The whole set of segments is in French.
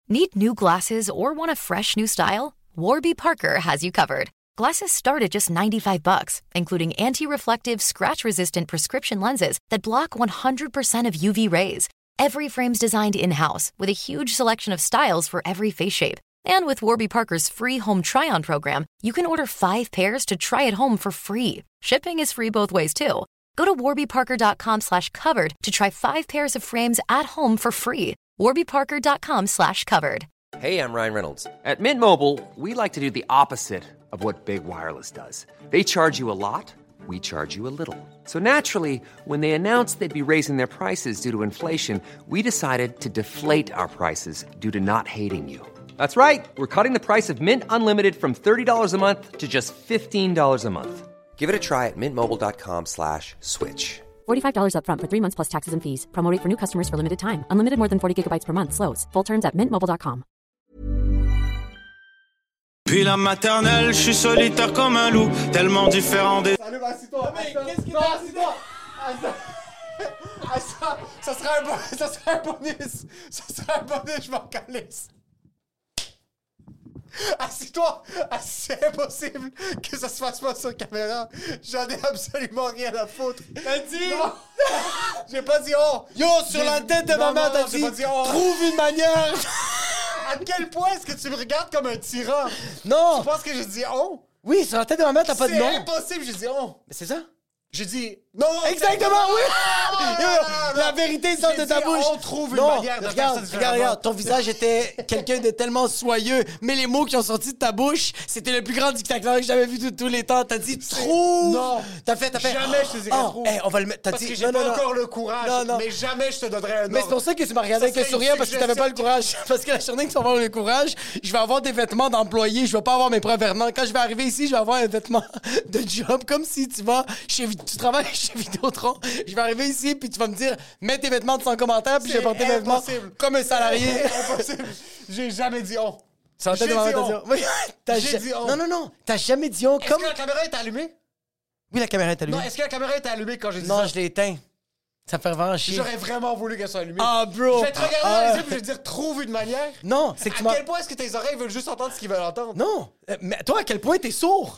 Need new glasses or want a fresh new style? Warby Parker has you covered. Glasses start at just $95, including anti-reflective, scratch-resistant prescription lenses that block 100% of UV rays. Every frame's designed in-house with a huge selection of styles for every face shape. And with Warby Parker's free home try-on program, you can order 5 pairs to try at home for free. Shipping is free both ways, too. Go to warbyparker.com/covered to try 5 pairs of frames at home for free. warbyparker.com/covered. Hey, I'm Ryan Reynolds. At Mint Mobile, we like to do the opposite of what Big Wireless does. They charge you a lot, we charge you a little. So naturally, when they announced they'd be raising their prices due to inflation, we decided to deflate our prices due to not hating you. That's right. We're cutting the price of Mint Unlimited from $30 a month to just $15 a month. Give it a try at mintmobile.com/switch. $45 up front for 3 months plus taxes and fees. Promo rate for new customers for limited time. Unlimited more than 40 gigabytes per month. Slows full terms at mintmobile.com. Puis la maternelle, je suis solitaire comme un loup, tellement différent des... Salut, assis-toi. Mais qu'est-ce qui t'arrive? Assis-toi. Ça serait un bonus. Ça serait un bonus, je m'en calisse. Assis-toi. C'est impossible que ça se fasse pas sur caméra. J'en ai absolument rien à foutre. T'as dit? Non. J'ai pas dit oh. Yo, sur la tête de ma mère, t'as dit, trouve une manière. À quel point est-ce que tu me regardes comme un tyran? Non. Tu penses que j'ai dit oh? Oui, sur la tête de ma mère, t'as pas de nom. C'est impossible, j'ai dit oh. Mais c'est ça? J'ai dit non. Exactement, oui. La vérité sort de ta bouche. On trouve une manière de faire ça différemment. Regarde, ton visage était quelqu'un de tellement soyeux, mais les mots qui ont sorti de ta bouche, c'était le plus grand dictateur que j'avais vu de tous les temps. T'as dit trouve. Non. T'as fait. Jamais je te dirais trouve. On va le mettre. T'as parce dit que j'ai pas encore le courage. Non. Mais jamais je te donnerai un ordre. Mais c'est pour ça que tu m'as regardé avec le sourire parce que t'avais pas le courage. Parce que la journée que tu vas avoir le courage, je vais avoir des vêtements d'employé, je vais pas avoir mes propres vêtements. Quand je vais arriver ici, je vais avoir un vêtement de job comme si tu travailles chez Vidéotron. Je vais arriver ici puis tu vas me dire mets tes vêtements de sans commentaire puis je vais porter mes vêtements comme un salarié. C'est impossible. J'ai jamais dit on. J'ai dit on. J'ai dit on. Non. T'as jamais dit on. Est-ce que la caméra est allumée? Oui, la caméra est allumée. Non, est-ce que la caméra est allumée quand j'ai dit ça? Non, je l'ai éteint. Ça me fait vraiment chier. J'aurais vraiment voulu qu'elle soit allumée. Ah, bro. Je vais te regarder dans les yeux et je vais te dire trouve une manière. Non, c'est que tu m'as... À quel point est-ce que tes oreilles veulent juste entendre ce qu'ils veulent entendre? Non. Mais toi, à quel point t'es sourd?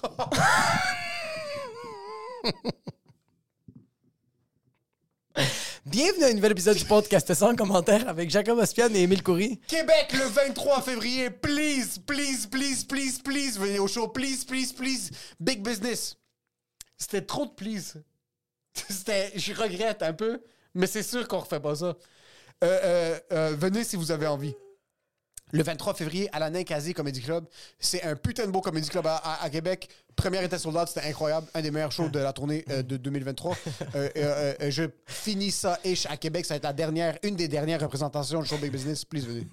Bienvenue à un nouvel épisode du podcast sans commentaire avec Jacob Ospian et Émile Coury. Québec, le 23 février. Please. Venez au show. Please. Big business. C'était trop de please. Je regrette un peu, mais c'est sûr qu'on refait pas ça. Venez si vous avez envie. Le 23 février à la Ninkasi Comedy Club. C'est un putain de beau comedy club à Québec. Première était sold out, c'était incroyable. Un des meilleurs shows de la tournée de 2023. Je finis ça ish à Québec. Ça va être une des dernières représentations du show Big Business. Please, venez.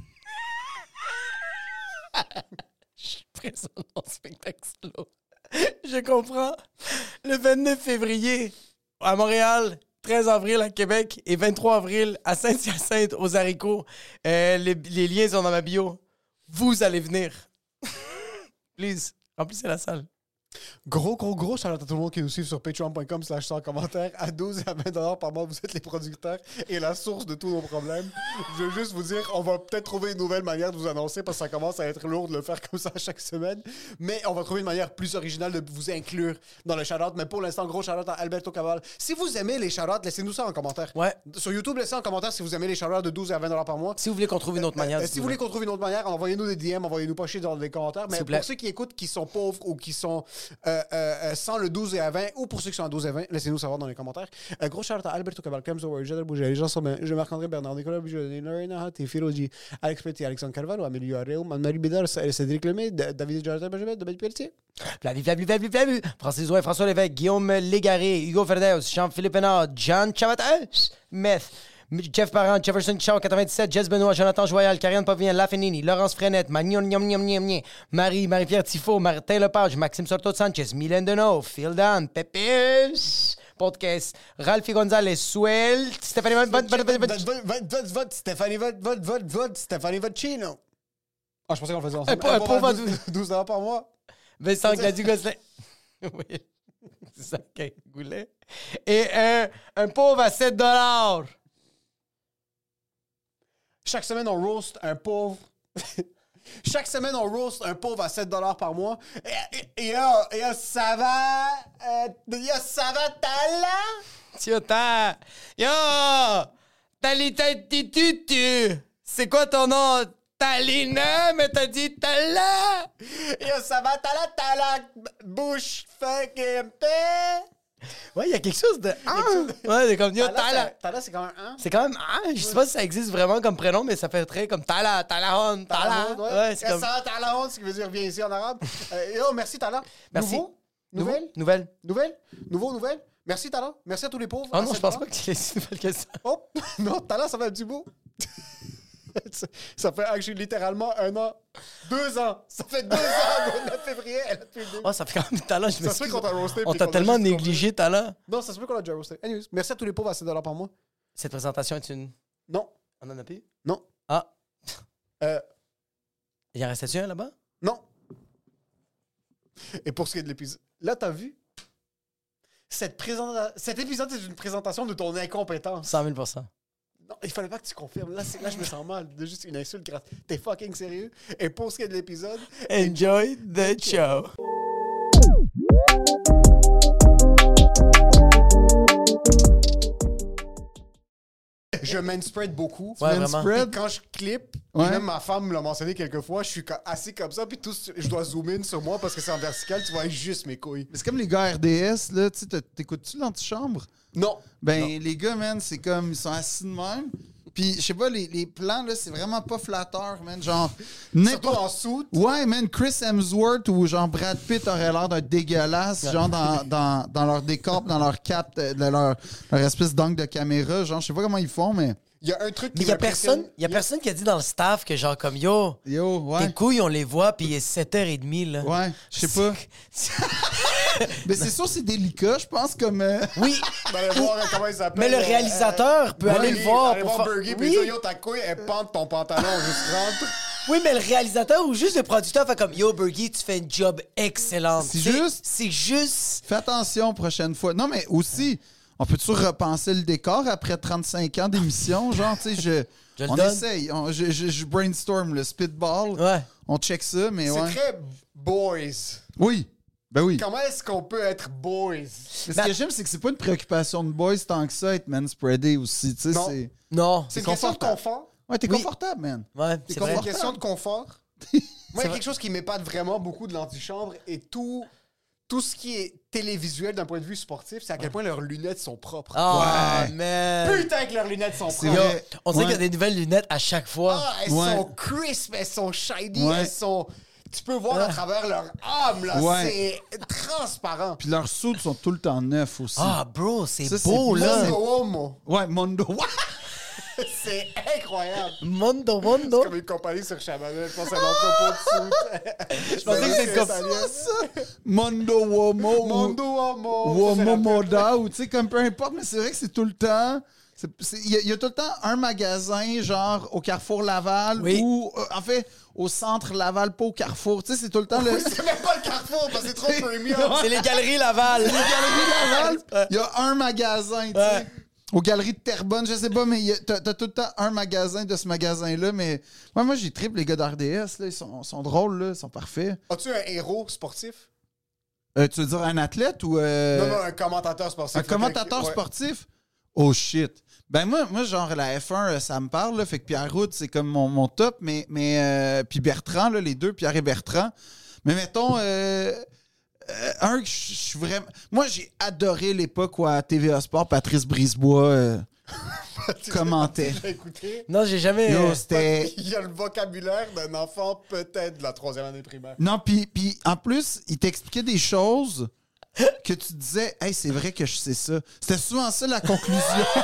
Je suis présent dans le spectacle slow. Je comprends. Le 29 février à Montréal, 13 avril à Québec et 23 avril à Saint-Hyacinthe, aux haricots. Les liens sont dans ma bio. Vous allez venir. Please, remplissez la salle. Gros shout out à tout le monde qui nous suit sur patreon.com/sans-commentaire. À 12 et à 20$ par mois, vous êtes les producteurs et la source de tous nos problèmes. Je veux juste vous dire, on va peut-être trouver une nouvelle manière de vous annoncer parce que ça commence à être lourd de le faire comme ça chaque semaine. Mais on va trouver une manière plus originale de vous inclure dans le shout-out. Mais pour l'instant, gros shout-out à Alberto Cabal. Si vous aimez les shout-outs, laissez-nous ça en commentaire. Ouais. Sur YouTube, laissez en commentaire si vous aimez les shout-outs de 12 à 20$ par mois. Si vous voulez qu'on trouve une autre manière. Si vous voulez qu'on trouve une autre manière, envoyez-nous des DM, envoyez-nous pas chier dans les commentaires. Mais pour ceux qui écoutent, qui sont pauvres ou qui sont sans le 12 et à 20, ou pour ceux qui sont à 12 et 20, laissez-nous savoir dans les commentaires. Gros shout-out à Alberto Cabal, Clemson Warrior, Jadel Bouger, Jean Sommet, Marc-André Bernard, Nicolas Bujolini, Lorena Hatti, Firoji, Alex Petit, Alexandre Carvalho, Amélie Arréo, Anne-Marie Bédard, Cédric Lemay, David Jonathan Benjamin, David Pelletier. Plavu. Francis Ouin, François Lévesque, Guillaume Légaré, Hugo Ferdeus, Jean-Philippe Hénard, John Chavatas, Meth, Jeff Parent, Jefferson Shaw, 97, Jess Benoît, Jonathan Joyal, Karianne Pavien, Lafenini, Laurence Frenette, Marie-Pierre Tifo, Martin Lepage, Maxime Sorto-Sanchez, Mylène Deneau, Phil Dan, Pépis, Podcast, Ralphie Gonzalez, Swell, Stéphanie Stéphanie Vocino. Ah, je pensais qu'on le faisait ensemble. Un pauvre à 12$ par mois. Vincent Gladu-Gosselin. Oui, c'est ça qu'un goulet. Et un pauvre à 7$. Chaque semaine, on roast un pauvre Chaque semaine, on roast un pauvre à 7 $ par mois. Et là, ça va... ça va, Tala? Yo! Talitatutu! C'est quoi ton nom? Talina, mais t'as dit Tala! Yo, ça va, Tala, bouche, fucking paix. Ouais, il y a quelque chose de... Ouais, c'est comme... Yo, Tala! Tala, c'est quand même un. C'est quand même... je sais pas si ça existe vraiment comme prénom, mais ça fait très comme Tala, Talahon, Tala. Ouais, c'est comme... Ça va, Talahon, ce qui veut dire viens ici en arabe. Yo, merci, Tala. Merci. Nouvelle? Nouvelle? Merci, Tala. Merci à tous les pauvres. Oh non, je pense pas que tu l'aies si nouvelle que ça. Oh, non, Tala, ça fait un petit bout. Ça fait actually, littéralement 1 an. 2 ans. Ça fait 2 ans, le 9 février. Elle a depuis le début. Oh, ça fait quand même Tala, je Ça se fait qu'on t'a roasté. On t'a tellement négligé, Tala. Non, ça se fait qu'on a déjà roasté. Anyways, merci à tous les pauvres à 7 $ par mois. Cette présentation est une... Non. On en a plus? Non. Ah. Il en restait-tu un là-bas? Non. Et pour ce qui est de l'épisode... Là, t'as vu? Cet épisode, c'est une présentation de ton incompétence. 100 000 %. Non, il fallait pas que tu confirmes. Là, je me sens mal de juste une insulte grave. T'es fucking sérieux? Et pour ce qui est de l'épisode... Enjoy the show. Je manspread beaucoup. Ouais, vraiment. Puis quand je clip, Ouais. même ma femme me l'a mentionné quelques fois, je suis assis comme ça, puis je dois zoomer in sur moi parce que c'est en vertical, tu vois juste mes couilles. Mais c'est comme les gars RDS, là, tu sais, t'écoutes-tu l'antichambre? Non. Ben, les gars, man, c'est comme, ils sont assis de même. Puis, je sais pas, les plans, là, c'est vraiment pas flatteur, man. Genre, Surtout en soute. Ouais, man, Chris Hemsworth ou genre Brad Pitt aurait l'air d'un dégueulasse, genre dans leur décor, dans leur cap, leur espèce d'angle de caméra. Genre, je sais pas comment ils font, mais... Il y a un truc qui Mais il y a personne qui a dit dans le staff que genre comme yo, ouais. tes couilles on les voit puis il est 7h30 là. Ouais, je sais pas. Mais c'est sûr, c'est délicat, je pense, comme... Oui. D'aller voir comment il s'appelle. Mais le réalisateur peut aller le voir Aller voir Burger, puis Oui. dire, yo, ta couille, elle pente ton pantalon, juste rentre. Oui, mais le réalisateur ou juste le producteur fait comme yo Bergie, tu fais un job excellent. C'est juste Fais attention prochaine fois. Non, mais aussi, on peut toujours repenser le décor après 35 ans d'émission? Genre, tu sais, on donne. essaye. Je brainstorm le spitball. Ouais. On check ça, mais ouais. C'est très boys. Oui. Ben oui. Comment est-ce qu'on peut être boys? Mais ce que j'aime, c'est que c'est pas une préoccupation de boys tant que ça, être manspreadé aussi. Tu sais, Non. c'est... Non. C'est une question de confort. Ouais, t'es Oui. confortable, man. Ouais, c'est C'est vrai. une question de confort. Moi, il y a quelque chose qui m'épate vraiment beaucoup de l'antichambre et tout ce qui est télévisuel d'un point de vue sportif, c'est à quel point leurs lunettes sont propres. Ah, Ouais. man. Putain que leurs lunettes sont C'est propres. Yo, vrai. on dirait Ouais. qu'il y a des nouvelles lunettes à chaque fois. Ah, elles Ouais. sont crisp, elles sont shiny, Ouais. elles sont... Tu peux voir à travers leur âme, là. Ouais. C'est transparent. Puis leurs soudes sont tout le temps neufs aussi. Ah, bro, c'est Ça, c'est beau, bien. là. Mondo Homo. Ouais, Mondo. C'est incroyable. Mondo. C'est comme une compagnie sur Chabanel. Je pense à l'entrepôt de soute. Je pensais que c'était comme ça. Mondo Womo. Mondo Homo. Womo Moda, ou tu sais, comme peu importe, mais c'est vrai que c'est tout le temps. Il y a tout le temps un magasin, genre au Carrefour Laval, Oui. ou en fait au centre Laval, pas au Carrefour. Tu sais, c'est tout le temps le. C'est même pas le Carrefour parce que c'est trop premium. C'est les galeries Laval. Galerie Laval, il y a un magasin, tu sais. Ouais. Aux galeries de Terrebonne, je sais pas, mais t'as tout le temps un magasin de ce magasin-là. Mais moi j'ai triple les gars d'RDS, là, ils sont drôles, là, ils sont parfaits. As-tu un héros sportif? Tu veux dire un athlète ou. Non, un commentateur sportif. Un commentateur Ouais. sportif? Oh shit. Ben moi genre la F1, ça me parle, là, fait que Pierre Route, c'est comme mon top, mais puis Bertrand, là, les deux, Pierre et Bertrand. Mais mettons, un que je suis vraiment... Moi, j'ai adoré l'époque où à TVA Sport, Patrice Brisebois commentait. Tu l'as écouté? Non, j'ai jamais. Yo, c'était... Il y a le vocabulaire d'un enfant peut-être de la 3e année primaire. Non, puis en plus, il t'expliquait des choses que tu disais, hey, c'est vrai que je sais ça. C'était souvent ça la conclusion.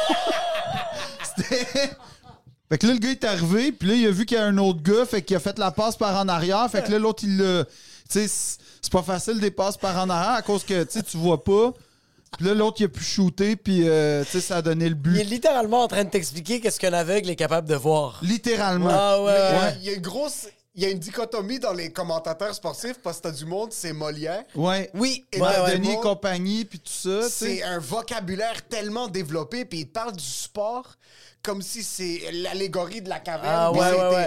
C'était. Fait que là, le gars est arrivé, puis là, il a vu qu'il y a un autre gars, fait qu'il a fait la passe par en arrière, fait que là, l'autre, il l'a. Tu sais, c'est pas facile des passes par en arrière à cause que, tu sais, tu vois pas. Puis là, l'autre, il a pu shooter, puis, tu sais, ça a donné le Il est but. littéralement en train de t'expliquer qu'est-ce qu'un aveugle est capable de voir. Littéralement. Ah ouais. Mais il y a une grosse... Il y a une dichotomie dans les commentateurs sportifs parce que t'as du monde, c'est Molière. Ouais. Oui. Et Ouais, t'as ouais. Denis et bon, compagnie, puis tout ça, tu C'est sais. un vocabulaire tellement développé, puis il te parle du sport comme si c'est l'allégorie de la caverne. Ah, puis ouais, c'était- ouais, ouais.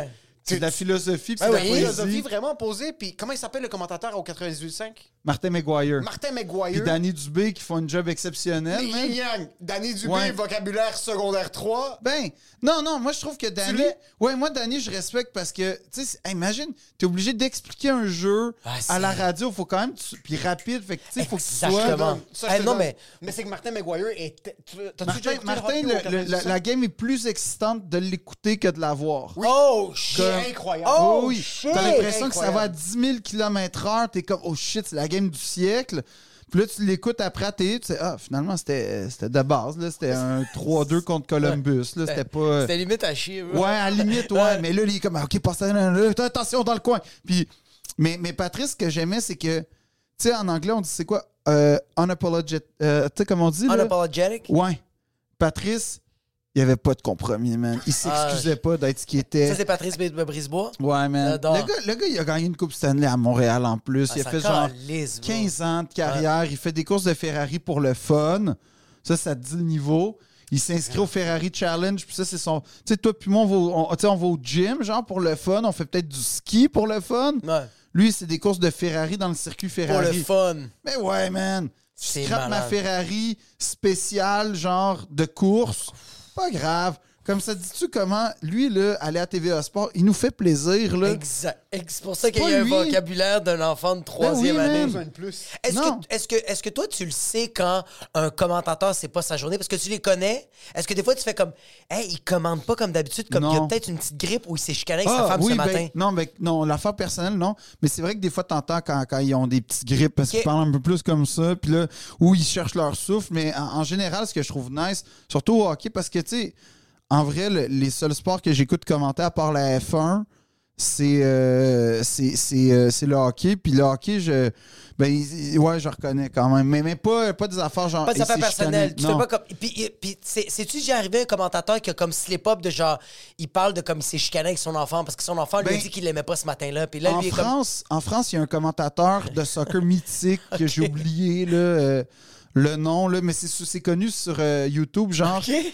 C'est de la philosophie, puis C'est de de la la poésie. philosophie vraiment posée. Puis comment il s'appelle le commentateur au 98.5? Martin McGuire. Martin Puis McGuire. Danny Dubé qui font une job exceptionnelle. man. Yang. Danny Dubé, Ouais. vocabulaire secondaire 3. Ben, non, moi je trouve que Danny. l'es? Ouais, moi Danny, je respecte parce que, tu sais, imagine, t'es obligé d'expliquer un jeu Ah, à la c'est- radio, faut quand même. Puis rapide, fait que, tu sais, faut que tu sois. Exactement. Ça, je te non, donne. mais c'est que Martin McGuire est. T'as-tu déjà écouté Martin, le hockey au 98.5? la game est plus excitante de l'écouter que de la voir. Oh, shit! C'est incroyable. Oh, Oh, oui, shit! t'as l'impression que ça Incroyable. va à 10 000 km/h, t'es comme, oh shit, c'est la game du siècle. Puis là, tu l'écoutes après à la télé, tu sais, ah, finalement, c'était de base, là, c'était un 3-2 contre Columbus, là, c'était pas... C'était limite à chier. Ouais, à la limite, ouais. Mais là, il est comme, OK, passe là, attention dans le coin. Puis, mais Patrice, ce que j'aimais, c'est que, tu sais, en anglais, on dit, c'est quoi? Unapologetic. Tu sais, comme on dit, là? Unapologetic? Ouais. Patrice, il n'y avait pas de compromis, man. Il s'excusait pas d'être ce qu'il était. Ça, c'est Patrice Brisebois? Ouais, man. J'adore. Le gars, il a gagné une Coupe Stanley à Montréal en plus. Ah, il a ça fait genre calisse, bro. 15 ans de carrière. Il fait des courses de Ferrari pour le fun. Ça te dit le niveau. Il s'inscrit au Ferrari Challenge. Puis ça, c'est son. Tu sais, toi, puis moi, on va au gym, genre pour le fun. On fait peut-être du ski pour le fun. Ouais. Lui, c'est des courses de Ferrari dans le circuit Pour Ferrari. le fun. Mais ouais, man. C'est Je scrape ma malade. Ferrari spéciale, genre de course. Pas grave. Comme ça, dis-tu comment, lui, là, aller à TVA Sport, il nous fait plaisir, là. Exact. C'est pour ça qu'il pas y a un lui. vocabulaire d'un enfant de troisième Ben oui, année. man. Besoin de plus. Non. Est-ce que toi, tu le sais quand un commentateur, c'est pas sa journée? Parce que tu les connais. Est-ce que des fois, tu fais comme, hey, il commande pas comme d'habitude, comme il y a Non. peut-être une petite grippe ou il s'est chicané avec sa femme ce matin? Non, l'affaire personnelle, non. Mais c'est vrai que des fois, t'entends quand ils ont des petites grippes parce Ok. qu'ils parlent un peu plus comme ça, puis là, où ils cherchent leur souffle. Mais en général, ce que je trouve nice, surtout au hockey, parce que, tu sais, en vrai, les seuls sports que j'écoute commenter à part la F1, c'est le hockey. Puis le hockey, je reconnais quand même. Mais pas des affaires genre. Pas de affaires c'est personnelles. chicané. Tu fais Non. pas comme. Puis c'est-tu déjà arrivé un commentateur qui a comme slip-up de genre, il parle de comme il s'est chicané avec son enfant parce que son enfant lui a Ben, dit qu'il l'aimait pas ce matin-là. Puis là, En lui est comme. France, il y a un commentateur de soccer mythique que j'ai oublié là, le nom, là, mais c'est connu sur YouTube, genre. OK?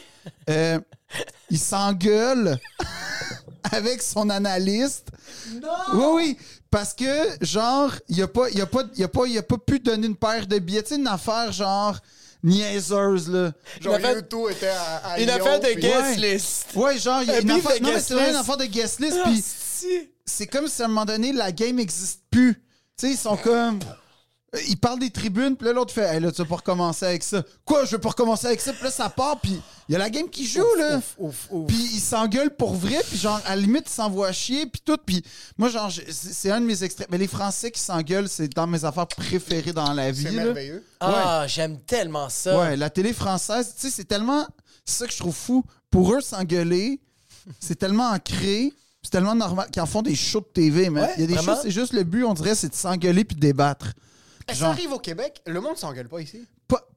Il s'engueule avec son analyste. Non! Oui, parce que, genre, il a pas pu donner une paire de billets. Tu sais, une affaire, genre, niaiseuse, là. Genre, Une affaire- YouTube était à Une Lyon, affaire de puis- guest Ouais. list. Ouais, genre, il y a Un une beef affaire... de Non, mais guest c'est vrai, une list. affaire de guest list, Ah, puis si. c'est comme si à un moment donné, la game n'existe plus. Tu sais, ils sont comme... Ils parlent des tribunes, puis là, l'autre fait hey, là, tu vas pas recommencer avec ça. Quoi, je veux pas recommencer avec ça? Puis là, ça part, puis il y a la game qui joue, là. Ouf. Puis ils s'engueulent pour vrai, puis genre, à la limite, ils s'envoient chier, puis tout. Puis moi, genre, c'est un de mes extraits. Mais les Français qui s'engueulent, c'est dans mes affaires préférées dans la vie. C'est là. merveilleux. Ah, j'aime tellement ça. Ouais, la télé française, tu sais, c'est tellement... C'est ça que je trouve fou. Pour eux, s'engueuler, c'est tellement ancré, c'est tellement normal qu'ils en font des shows de TV, mais Ouais, il y a des vraiment? choses, c'est juste le but, on dirait, c'est de s'engueuler puis de débattre. Ça Genre- arrive au Québec, le monde s'engueule pas ici.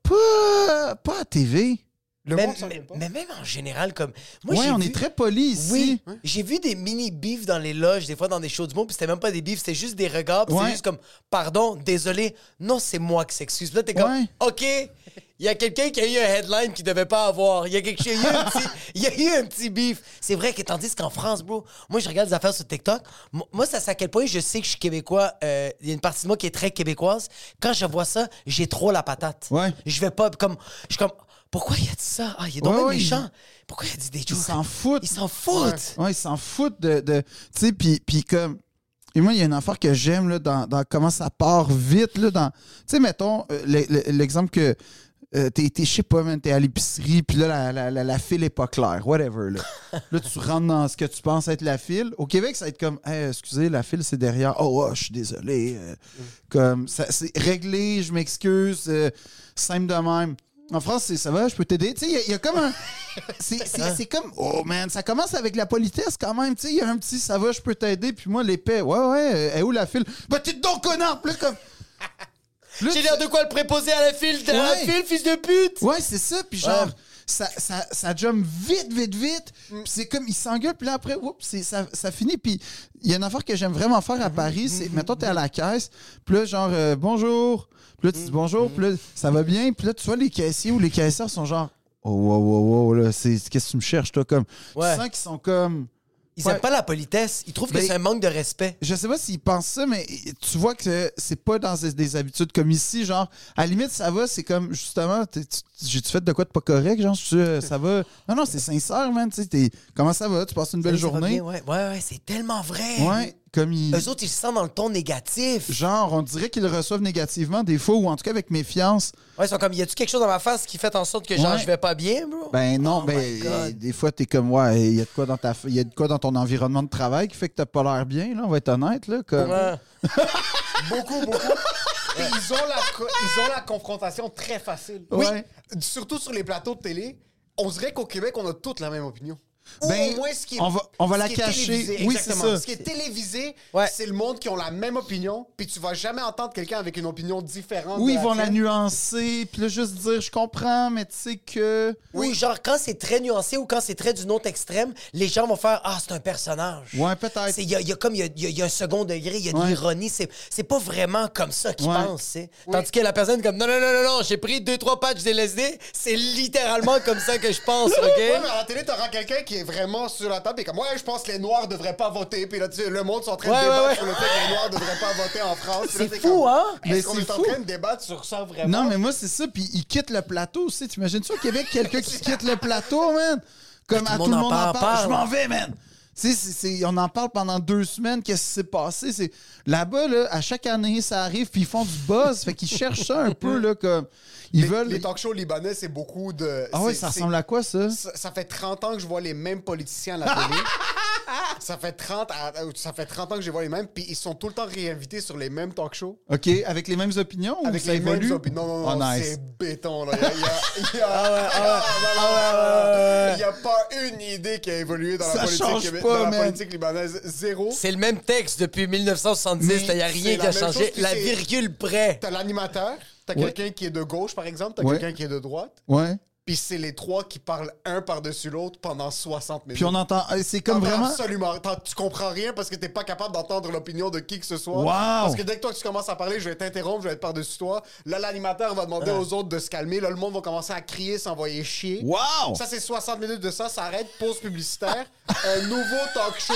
Pas à TV. Le Mais, monde s'engueule pas. mais même en général, comme. Moi, Ouais, j'ai on vu- est très polis ici. Oui, j'ai vu des mini-beefs dans les loges, des fois dans des shows du monde, puis c'était même pas des beefs, c'était juste des regards, puis Ouais. c'est juste comme, pardon, désolé, non, c'est moi qui s'excuse. Puis là, t'es comme, Ouais. OK, il y a quelqu'un qui a eu un headline qu'il devait pas avoir. Il y a il y a eu un petit beef. C'est vrai que tandis qu'en France, bro, moi, je regarde des affaires sur TikTok. Moi, ça, c'est à quel point je sais que je suis québécois. Il y a une partie de moi qui est très québécoise. Quand je vois ça, j'ai trop la patate. Ouais. Je vais pas comme. Je suis comme. Pourquoi il a dit ça? Ah, il est donc Ouais, même ouais, méchant. Pourquoi il a dit des Ils jokes? s'en foutent. Ils s'en foutent. Ouais, ils s'en foutent de tu sais, puis comme... Et moi, il y a une affaire que j'aime là, dans comment ça part vite. Là, tu sais, mettons, l'exemple que je sais pas, man, t'es à l'épicerie, puis là, la file est pas claire, whatever. Là, tu rentres dans ce que tu penses être la file. Au Québec, ça va être comme, hey, excusez, la file, c'est derrière. Oh, je suis désolé. Comme, c'est réglé, je m'excuse, simple de même. En France, ça va, je peux t'aider. Tu sais, il y a comme un... C'est comme... Oh, man, ça commence avec la politesse quand même. Tu sais, il y a un petit ça va, je peux t'aider. Puis moi, l'épée, ouais, est où la file? Bah, t'es donc connard! Puis là, comme... Là, J'ai l'air de quoi le préposer à la file, Ouais. fils de pute! Ouais, c'est ça. Puis genre, Ouais. ça jump vite. Puis c'est comme, il s'engueule. Puis là, après, oups, ça finit. Puis il y a une affaire que j'aime vraiment faire à Paris. C'est, mettons, t'es à la caisse. Puis là, genre, bonjour. Puis là, tu dis bonjour. Puis là, ça va bien. Puis là, tu vois, les caissiers ou les caissières sont genre, oh, wow, là, qu'est-ce que tu me cherches, toi, comme. Ouais. Tu sens qu'ils sont comme... Ils Ouais. aiment pas la politesse. Ils trouvent que Ben, c'est un manque de respect. Je sais pas s'ils pensent ça, mais tu vois que c'est pas dans des habitudes comme ici. Genre, à la limite, ça va, c'est comme, justement, j'ai-tu fait de quoi de pas correct? Genre, ça va. Non, c'est sincère, man. Tu sais, comment ça va? Tu passes une belle Ça va journée? bien, ouais, c'est tellement vrai. Ouais, comme ils. Eux autres, ils se sentent dans le ton négatif. Genre, on dirait qu'ils le reçoivent négativement des fois, ou en tout cas avec méfiance. Ouais, ils sont comme, y a-tu quelque chose dans ma face qui fait en sorte que, genre, Ouais. je vais pas bien, bro? Ben non, Oh my ben God. des fois t'es comme ouais, il y a de quoi dans ton environnement de travail qui fait que t'as pas l'air bien, là, on va être honnête là. Comme... Ouais. Beaucoup. Et ils ont la confrontation très facile. Ouais. Surtout sur les plateaux de télé. On dirait qu'au Québec, on a toutes la même opinion. Ou Ben, au moins, ce qui est, on va ce la qui est cacher. télévisé, Oui, c'est exactement. ça. Ce qui est télévisé, Ouais. c'est le monde qui ont la même opinion, puis tu vas jamais entendre quelqu'un avec une opinion différente. Oui, de ils vont la tienne. nuancer, puis là juste dire je comprends, mais tu sais que Ou genre, quand c'est très nuancé ou quand c'est très d'une autre extrême, les gens vont faire « Ah, c'est un personnage. » ouais, peut-être. Il y a un second degré, il y a de Ouais. l'ironie. C'est pas vraiment comme ça qu'ils Ouais. pensent. Tu sais. Tandis que la personne comme non, j'ai pris 2-3 patchs d'LSD, c'est littéralement comme ça que je pense, OK? Ouais, mais à la télé, t'auras quelqu'un qui est vraiment sur la table et comme, ouais, je pense que les Noirs devraient pas voter. Puis là, tu sais, le monde sont en train de Ouais, débattre ouais. sur le fait que les Noirs devraient pas voter en France. Puis là, C'est t'es fou, comme, hein? Mais Est-ce qu'on c'est est en fou. train de débattre sur ça vraiment? Non, mais moi c'est ça, puis ils quittent le plateau aussi. T'imagines-tu au Québec quelqu'un qui quitte le plateau, man? Comme tout à le tout le monde monde en en parle. parle. Je m'en vais, man. Tu sais, on en parle pendant 2 semaines. Qu'est-ce qui s'est passé? Là-bas, là, à chaque année, ça arrive, puis ils font du buzz. Fait qu'ils cherchent ça un peu, là, comme. Ils veulent. Les talk shows libanais, c'est beaucoup de. Ah ouais, c'est- ça c'est- ressemble à quoi, ça? Ça fait 30 ans que je vois les mêmes politiciens à la télé. ça fait 30 ans que je vois les mêmes, puis ils sont tout le temps réinvités sur les mêmes talk shows. OK, avec les mêmes opinions ou Avec ça les évolue? mêmes opinions. Non, Oh, nice. c'est béton. Là. Il n'y a pas une idée qui a évolué dans Ça la change politique, pas, dans la man. politique libanaise. Zéro. C'est le même texte depuis 1970, Mais il n'y a c'est rien la qui a même changé. chose, puis La c'est- virgule près. T'as l'animateur, t'as Ouais. quelqu'un qui est de gauche, par exemple, t'as Ouais. quelqu'un qui est de droite, Ouais. puis c'est les trois qui parlent un par-dessus l'autre pendant 60 minutes. Puis on entend. C'est comme T'entends vraiment. Absolument. Tu comprends rien parce que t'es pas capable d'entendre l'opinion de qui que ce soit. Wow. Parce que dès que toi tu commences à parler, je vais t'interrompre, je vais être par-dessus toi. Là, l'animateur va demander aux autres de se calmer. Là, le monde va commencer à crier, s'envoyer chier. Wow! Ça, c'est 60 minutes de ça. Ça arrête, pause publicitaire. Un nouveau talk show.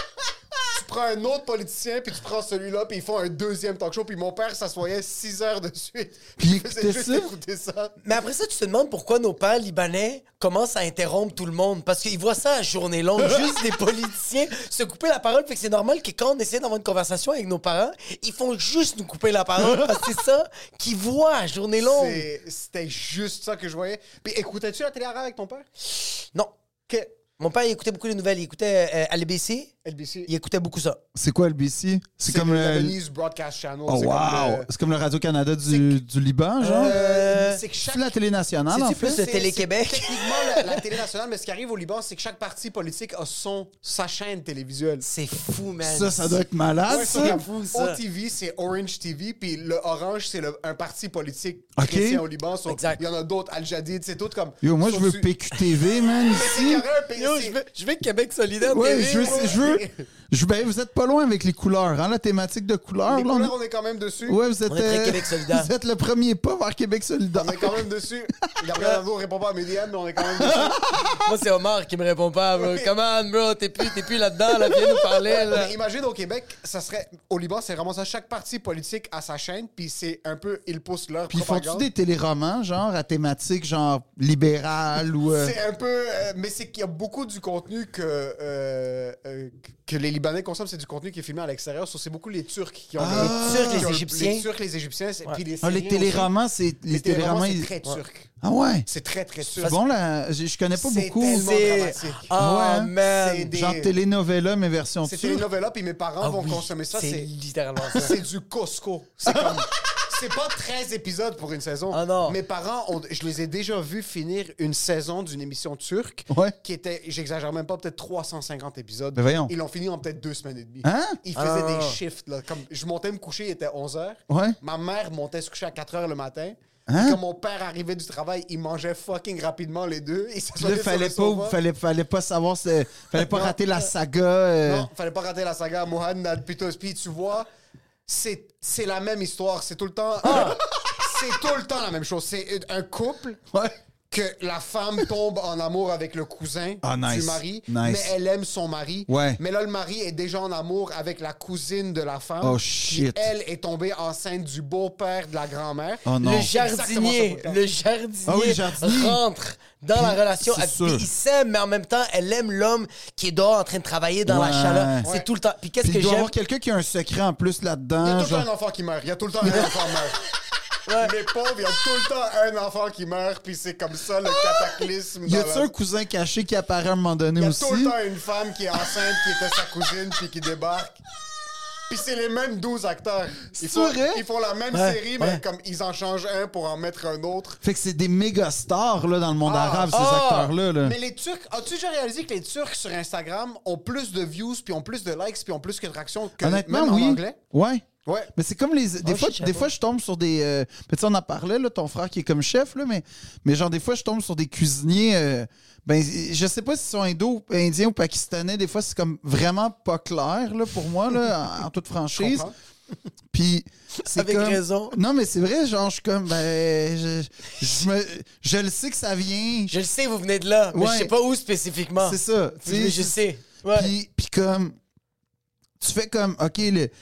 Tu prends un autre politicien, puis tu prends celui-là, puis ils font un deuxième talk show. Puis mon père s'assoyait 6 heures de suite. Puis il il faisait écoutait juste ça? écouter ça. Mais après ça, tu te demandes pourquoi nos pères libanais commencent à interrompre tout le monde. Parce qu'ils voient ça à journée longue. Juste des politiciens se couper la parole. Fait que c'est normal que quand on essaie d'avoir une conversation avec nos parents, ils font juste nous couper la parole. Parce que c'est ça qu'ils voient à journée longue. C'était juste ça que je voyais. Puis écoutais-tu la télé arabe avec ton père? Non. Que Mon père, il écoutait beaucoup les nouvelles. Il écoutait à l'ABC. LBC. Il écoutait beaucoup ça. C'est quoi le BC? C'est comme le le. Lebanese Broadcast Channel. Oh, c'est wow! comme le- C'est comme le Radio-Canada du Liban, genre? c'est que chaque... C'est la télé nationale, en C'est-tu fait? plus de Télé-Québec? C'est techniquement la télé nationale, mais ce qui arrive au Liban, c'est que chaque parti politique a sa chaîne télévisuelle. C'est fou, man. Ça doit être malade, Ouais, ça? c'est fou, ça. OTV, c'est Orange TV, puis le Orange, c'est un parti politique Ok. chrétien au Liban. Exact. Il y en a d'autres, Al-Jadid, c'est tout comme... Yo, moi, je veux Sauf-tu- PQTV, man, Mais c'est ici. carré, puis Yo, c'est- je veux Québec solidaire. Ouais, TV, ben, vous êtes pas loin avec les couleurs, hein, la thématique de couleurs. Les là, couleurs, on est quand même dessus. Ouais, vous êtes, On est très Québec solidaire. Vous êtes le premier pas vers Québec solidaire. On est quand même dessus. Gabriel Nadeau répond pas à mes DM, mais on est quand même dessus. Moi, c'est Omar qui me répond pas, bro. Come on, bro. T'es plus là-dedans, là. Viens nous parler, là. Mais imagine au Québec, ça serait au Liban, c'est vraiment ça. Chaque parti politique a sa chaîne, puis c'est un peu, ils poussent leur Puis propagande. font-tu des téléromans, genre, à thématique, genre, libérale ou... C'est un peu, mais c'est qu'il y a beaucoup du contenu que les Libanais consomment, c'est du contenu qui est filmé à l'extérieur. So, c'est beaucoup les Turcs qui ont Les Turcs, les qui ont Égyptiens. Les Turcs, les Égyptiens, puis les Ah, les Syriens téléromans, aussi. c'est... Les téléromans, c'est ils- très turc. Ah ouais? C'est très, très turc. C'est bon, là, je connais pas C'est beaucoup. tellement C'est- dramatique. Oh, Ouais, hein. man. C'est des- Genre telenovela, mais version C'est turque. télénovela, puis mes parents Ah vont oui, consommer ça. c'est C'est littéralement ça. c'est du Costco. C'est comme... C'est pas 13 épisodes pour une saison. Ah non. Mes parents, je les ai déjà vus finir une saison d'une émission turque Ouais. qui était, j'exagère même pas, peut-être 350 épisodes. Ben voyons. Ils l'ont fini en peut-être 2 semaines et demie. Hein? Ils faisaient Ah. des shifts. Là, comme je montais me coucher, il était 11h. Ouais. Ma mère montait se coucher à 4h le matin. Hein? Quand mon père arrivait du travail, il mangeait fucking rapidement les deux. Il Puis s'assoyait là, sur le sofa. fallait pas savoir... Fallait pas Non. rater la saga... Non, fallait pas rater la saga Mohan Nadpitos. Puis tu vois, c'est la même histoire. C'est tout le temps... Ah! c'est tout le temps la même chose. C'est un couple Ouais. que la femme tombe en amour avec le cousin nice. du mari, Nice. mais elle aime son mari. Ouais. Mais là, le mari est déjà en amour avec la cousine de la femme. Oh, Puis shit. elle est tombée enceinte du beau-père de la grand-mère. Oh non. Le Exactement jardinier, ça, le jardinier, Ah oui, le jardinier. rentre dans Puis, la relation. c'est sûr. Il s'aime, mais en même temps, elle aime l'homme qui est dehors en train de travailler dans la Ouais. chaleur. Ouais. C'est tout le temps. Puis qu'est-ce Puis que il doit y j'aime? avoir quelqu'un qui a un secret en plus Il y a là-dedans. tout le temps genre- un enfant qui meurt. Il y a tout le temps un enfant qui meurt. Les pauvres, il y a tout le temps un enfant qui meurt, puis c'est comme ça le cataclysme. Y dans a-tu la- un cousin caché qui apparaît à un moment donné Il y a aussi? tout le temps une femme qui est enceinte, qui était sa cousine, puis qui débarque. Puis c'est les mêmes 12 acteurs. C'est vrai? Ils font la même Ouais, série, ouais. mais comme ils en changent un pour en mettre un autre. Fait que c'est des méga stars là, dans le monde Ah. arabe, ces Ah. acteurs-là. Là. Mais les Turcs, as-tu déjà réalisé que les Turcs sur Instagram ont plus de views, puis ont plus de likes, puis ont plus que de réactions que Honnêtement, même oui. en anglais? Ouais. Ouais. Mais c'est comme les. Des, Oh, fois, shit, je des savais fois, je tombe sur des. Tu sais, on en parlait, là, ton frère qui est comme chef, là, mais genre, des fois, je tombe sur des cuisiniers. Ben, je sais pas s'ils sont indiens ou pakistanais. Des fois, c'est comme vraiment pas clair, là, pour moi, là, en toute franchise. comprends. Puis, c'est Avec comme... raison. Non, mais c'est vrai, genre, je suis comme. Ben, je le sais que ça vient. Je le sais, vous venez de là, mais Ouais. je sais pas où spécifiquement. C'est ça. tu sais, Mais je sais. Ouais. Puis comme, tu fais comme, OK,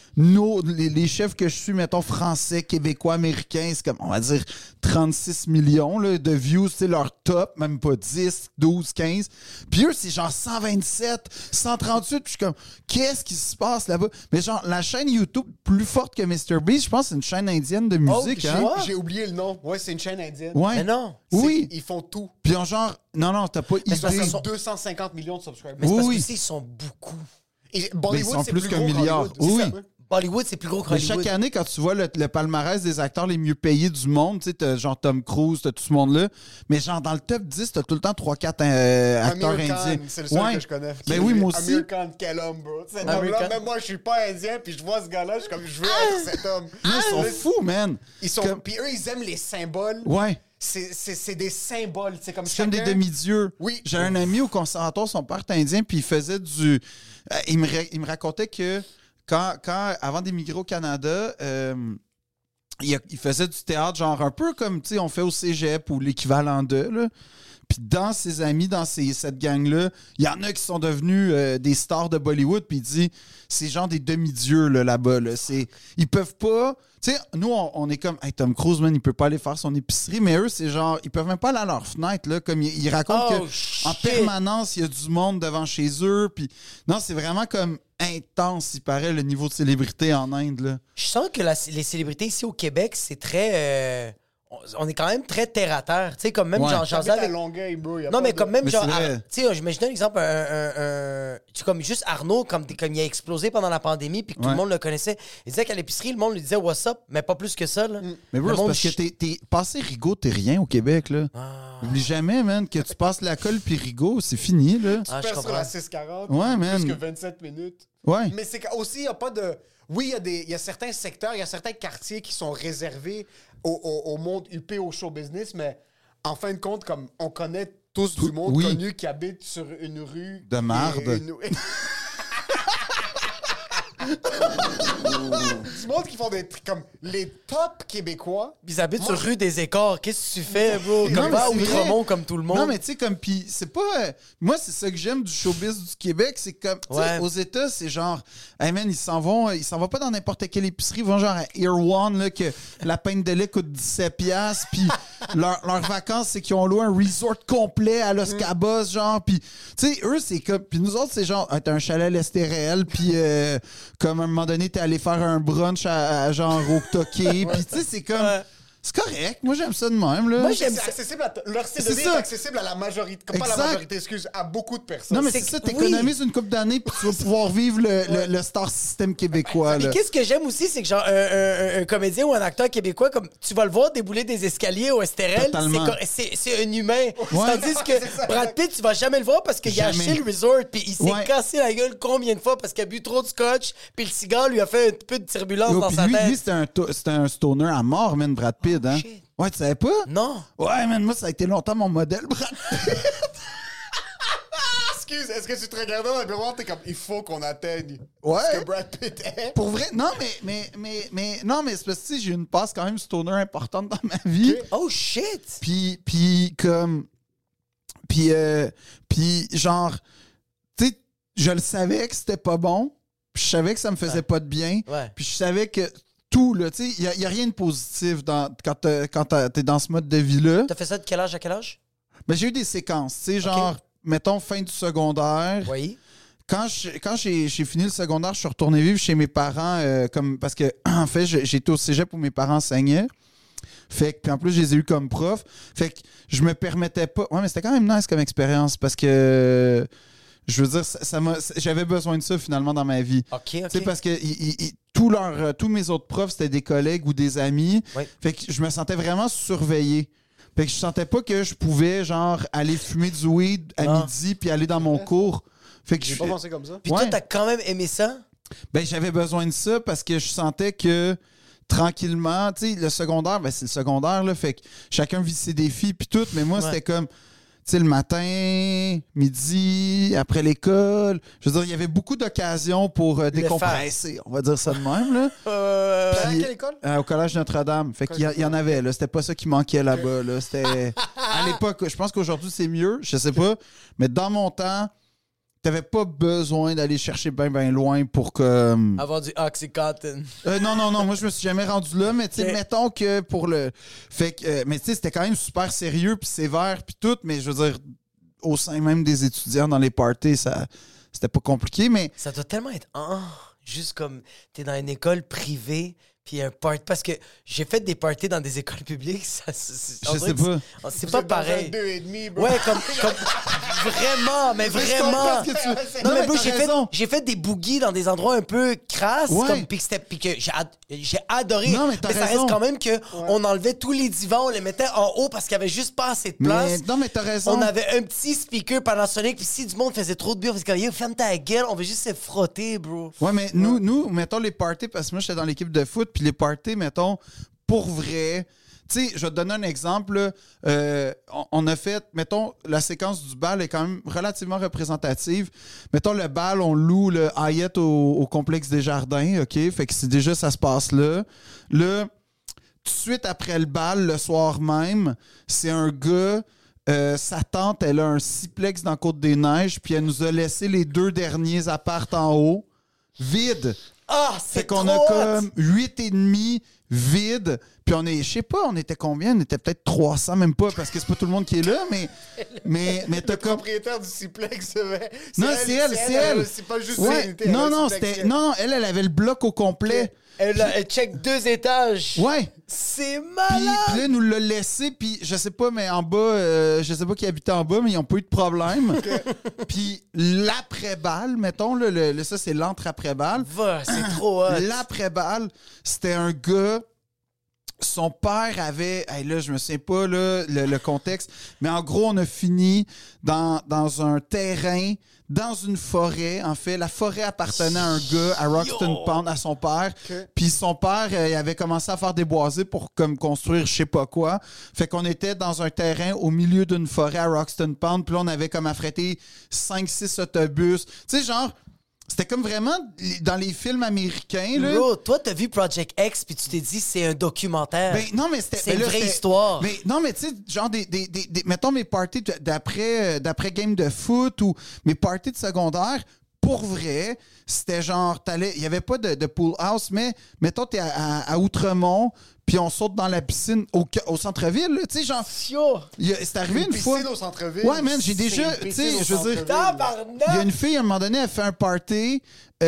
les chefs que je suis, mettons, français, québécois, américains, c'est comme, on va dire, 36 millions là, de views, c'est leur top, même pas 10, 12, 15. Puis eux, c'est genre 127, 138, puis je suis comme, qu'est-ce qui se passe là-bas? Mais genre, la chaîne YouTube plus forte que MrBeast, je pense que c'est une chaîne indienne de musique, hein? ouais. J'ai oublié le nom. Ouais, c'est une chaîne indienne. Ouais. Mais non. Oui. Ils font tout. Puis en genre, non, t'as pas c'est parce idée. qu'ils sont- 250 millions de subscribers. Mais c'est parce Oui. que ils sont beaucoup. Et Mais Bollywood, ils sont c'est plus qu'un gros milliard. qu'Hollywood. C'est Oui. ça, ouais. Bollywood, c'est plus gros que Mais Hollywood. chaque année, quand tu vois le palmarès des acteurs les mieux payés du monde, tu sais, t'as genre Tom Cruise, t'as tout ce monde-là. Mais genre, dans le top 10, t'as tout le temps 3-4 acteurs Amir Khan, indiens. c'est le seul que je connais. Ben oui, moi aussi. Amir Khan, quel homme, bro. Cet Amir homme-là, Khan. même moi, je suis pas indien, puis je vois ce gars-là, je suis comme, je veux être cet homme. Ils sont fous, man. Ils sont... Comme- Puis eux, ils aiment les symboles. Ouais. C'est des symboles. C'est comme C'est comme des chacun- demi-dieux. Oui. J'ai un ami au conservatoire, son père est indien, puis il faisait du. Il me racontait que quand avant d'émigrer au Canada, il faisait du théâtre, genre un peu comme, tu sais, on fait au cégep ou l'équivalent de, là. Puis dans ses amis, dans cette gang-là, il y en a qui sont devenus des stars de Bollywood. Puis il dit, c'est genre des demi-dieux là-bas. Là. Ils peuvent pas... Tu sais, nous, on est comme, hey, Tom Cruise, man, il peut pas aller faire son épicerie. Mais eux, c'est genre, ils peuvent même pas aller à leur fenêtre. Là, comme ils racontent Oh, qu'en shit. permanence, il y a du monde devant chez eux. Puis non, c'est vraiment comme intense, il paraît, le niveau de célébrité en Inde. Là. Je sens que les célébrités ici au Québec, c'est très... on est quand même très terre-à-terre. Tu sais, comme même Ouais. genre... J'habite genre, à avec- Longueuil, bro. y a Non, pas mais de- comme même Mais genre... c'est vrai. Tu sais, je me donne un exemple, tu sais, comme juste Arnaud, comme il a explosé pendant la pandémie, puis que tout Ouais. le monde le connaissait. Il disait qu'à l'épicerie, le monde lui disait « What's up? » Mais pas plus que ça, là. Mais bro, Le c'est monde parce que t'es passé Rigaud, t'es rien au Québec. Là. Oublie jamais, man, que tu passes la colle puis Rigaud, c'est fini. Là. Ah, je Perds sur comprends. la 640. Ouais, man. Plus que 27 minutes. Ouais. Mais c'est qu'aussi, il n'y a pas de... Oui, il y a certains secteurs, il y a certains quartiers qui sont réservés au monde huppé, au show business, mais en fin de compte, comme on connaît tous du monde oui. connu qui habite sur une rue... De marde. Du monde qui font des trucs comme les top québécois. Ils habitent Moi, sur rue des Écarts. Qu'est-ce que tu fais, bro? Non, Comme mais va à c'est vrai. Outremont comme tout le monde. Non, mais tu sais, comme, pis c'est pas. Moi, c'est ça que j'aime du showbiz du Québec, c'est comme, tu sais, Ouais. aux États, c'est genre, hey man, ils s'en vont pas dans n'importe quelle épicerie, ils vont genre à Air One, là, que la pinte de lait coûte 17$, puis leurs vacances, c'est qu'ils ont loué un resort complet à Los Cabos, genre, puis, tu sais, eux, c'est comme, puis nous autres, c'est genre, t'as un chalet à l'Estérel, puis comme à un moment donné, t'es allé faire un brunch à genre au Toqué, puis tu sais, c'est comme. Ouais. C'est correct, moi j'aime ça de même, là. Moi, C'est j'aime ça. accessible à leur style de C'est vie ça. est accessible à la majorité, pas Exact. la majorité, excuse, à beaucoup de personnes. Non, mais C'est c'est ça, que- t'économises une couple d'années puis tu vas pouvoir vivre le star system québécois. Et Là. qu'est-ce que j'aime aussi, c'est que genre un comédien ou un acteur québécois, comme tu vas le voir débouler des escaliers au STRL, Totalement. c'est un humain. Tandis que C'est ça. Brad Pitt, tu vas jamais le voir parce qu'il a Jamais. acheté le resort puis il s'est Ouais. cassé la gueule combien de fois parce qu'il a bu trop de scotch puis le cigare lui a fait un peu de turbulence Yo, dans puis sa lui, tête. c'était un stoner à mort, man, Brad Pitt. Hein? shit. Ouais, tu savais pas? Non. Ouais, man, moi, ça a été longtemps mon modèle, Brad Pitt. Excuse, est-ce que tu te regardais dans le miroir, t'es comme, il faut qu'on atteigne Ouais. ce que Brad Pitt est? Pour vrai, non, non, mais c'est parce que tu sais, j'ai une passe quand même stoner importante dans ma vie. Oh shit! Puis genre, tu sais, je le savais que c'était pas bon, puis je savais que ça me faisait pas de bien, Ouais. puis je savais que tout, là, tu sais, il y a rien de positif quand t'es dans ce mode de vie-là. T'as fait ça de quel âge à quel âge? Mais j'ai eu des séquences, tu sais, genre, mettons, fin du secondaire. Oui. Quand j'ai fini le secondaire, je suis retourné vivre chez mes parents, parce que, en fait, j'étais au cégep où mes parents enseignaient. Fait que, puis en plus, je les ai eus comme prof. Fait que je me permettais pas. Ouais, mais c'était quand même nice comme expérience parce que, je veux dire, j'avais besoin de ça finalement dans ma vie. OK. Tu sais, parce que tous mes autres profs, c'était des collègues ou des amis. Oui. Fait que je me sentais vraiment surveillé. Fait que je sentais pas que je pouvais, genre, aller fumer du weed à midi puis aller dans mon cours. Fait que J'ai pas pensé comme ça. Puis toi, t'as quand même aimé ça? Ben, j'avais besoin de ça parce que je sentais que tranquillement, tu sais, le secondaire, ben, c'est le secondaire, là. Fait que chacun vit ses défis puis tout. Mais moi, c'était comme, tu sais, le matin, midi, après l'école. Je veux dire, il y avait beaucoup d'occasions pour décompresser. On va dire ça de même, là. À Puis, quelle école? au Collège Notre-Dame. Fait qu'il y en avait, là. C'était pas ça qui manquait là-bas, là. C'était... À l'époque, je pense qu'aujourd'hui, c'est mieux. Je sais pas. Mais dans mon temps, t'avais pas besoin d'aller chercher bien loin pour que... Avoir du Oxycontin. Non. Moi, je me suis jamais rendu là. Mais, tu sais, Ok. mettons que pour le... Fait que... mais, tu sais, c'était quand même super sérieux puis sévère puis tout. Mais, je veux dire, au sein même des étudiants dans les parties, ça... C'était pas compliqué, mais... Ça doit tellement être juste comme t'es dans une école privée puis un party, parce que j'ai fait des parties dans des écoles publiques, on Je dirait sais que pas. c'est pas pareil. 2,5, bro. Ouais, comme vraiment, mais vraiment. Je comprends ce que tu- Non, mais mais bro, t'as raison. j'ai fait des boogies dans des endroits un peu crasses, Ouais. comme, puis que j'ai adoré. Non, mais t'as ça raison. reste quand même que on enlevait tous les divans, on les mettait en haut parce qu'il y avait juste pas assez de place. Mais, non, mais t'as raison. On avait un petit speaker Panasonic, puis si du monde faisait trop de bruit, on faisait comme, yo, ferme ta gueule, on veut juste se frotter, bro. Ouais, mais nous, mettons les parties, parce que moi, j'étais dans l'équipe de foot, puis les parties, mettons, pour vrai... Tu sais, je vais te donner un exemple. Là. On a fait, mettons, la séquence du bal est quand même relativement représentative. Mettons, le bal, on loue le Hyatt au complexe des Jardins, OK? Fait que c'est déjà, ça se passe là. Là, tout de suite après le bal, le soir même, c'est un gars... sa tante, elle a un sixplex dans Côte-des-Neiges, puis elle nous a laissé les 2 derniers apparts en haut, vides. Ah, Fait c'est qu'on trop a hot! comme 8,5 vides. Puis on est, je sais pas, on était combien? On était peut-être 300, même pas, parce que c'est pas tout le monde qui est là, mais t'as Le comme... propriétaire du Ciplex, Non, c'est elle. C'est pas juste Ouais. l'unité, Non, elle a non, le Ciplex. c'était... Non, elle avait le bloc au complet. Elle check 2 étages. Ouais. C'est Puis malade! là, nous l'a laissé, puis je sais pas, mais en bas, je sais pas qui habitait en bas, mais ils ont pas eu de problème. Puis l'après-balle, mettons, là, ça, c'est l'entre-après-balle. Va, c'est trop hot. L'après-balle, c'était un gars... Son père avait... Hey, là, je me souviens pas là, le contexte, mais en gros, on a fini dans un terrain, dans une forêt. En fait, la forêt appartenait à un gars, à Roxton Pond, à son père. Puis son père, il avait commencé à faire des boisés pour comme construire je sais pas quoi. Fait qu'on était dans un terrain au milieu d'une forêt à Roxton Pond. Puis là, on avait comme affrété 5-6 autobus. Tu sais, genre... C'était comme vraiment dans les films américains, là. Bro, toi, t'as vu Project X, puis tu t'es dit, c'est un documentaire. Ben, non, mais c'était... C'est ben une là, vraie c'était- histoire. Mais non, mais tu sais, genre mettons mes parties d'après game de foot ou mes parties de secondaire, pour vrai, c'était genre, il y avait pas de pool house, mais mettons, t'es à Outremont, puis on saute dans la piscine au centre-ville, là, tu sais, genre... C'est arrivé une fois... Piscine au centre-ville. Ouais, man, j'ai déjà... Tu sais, je veux dire... Il y a une fille, à un moment donné, elle fait un party.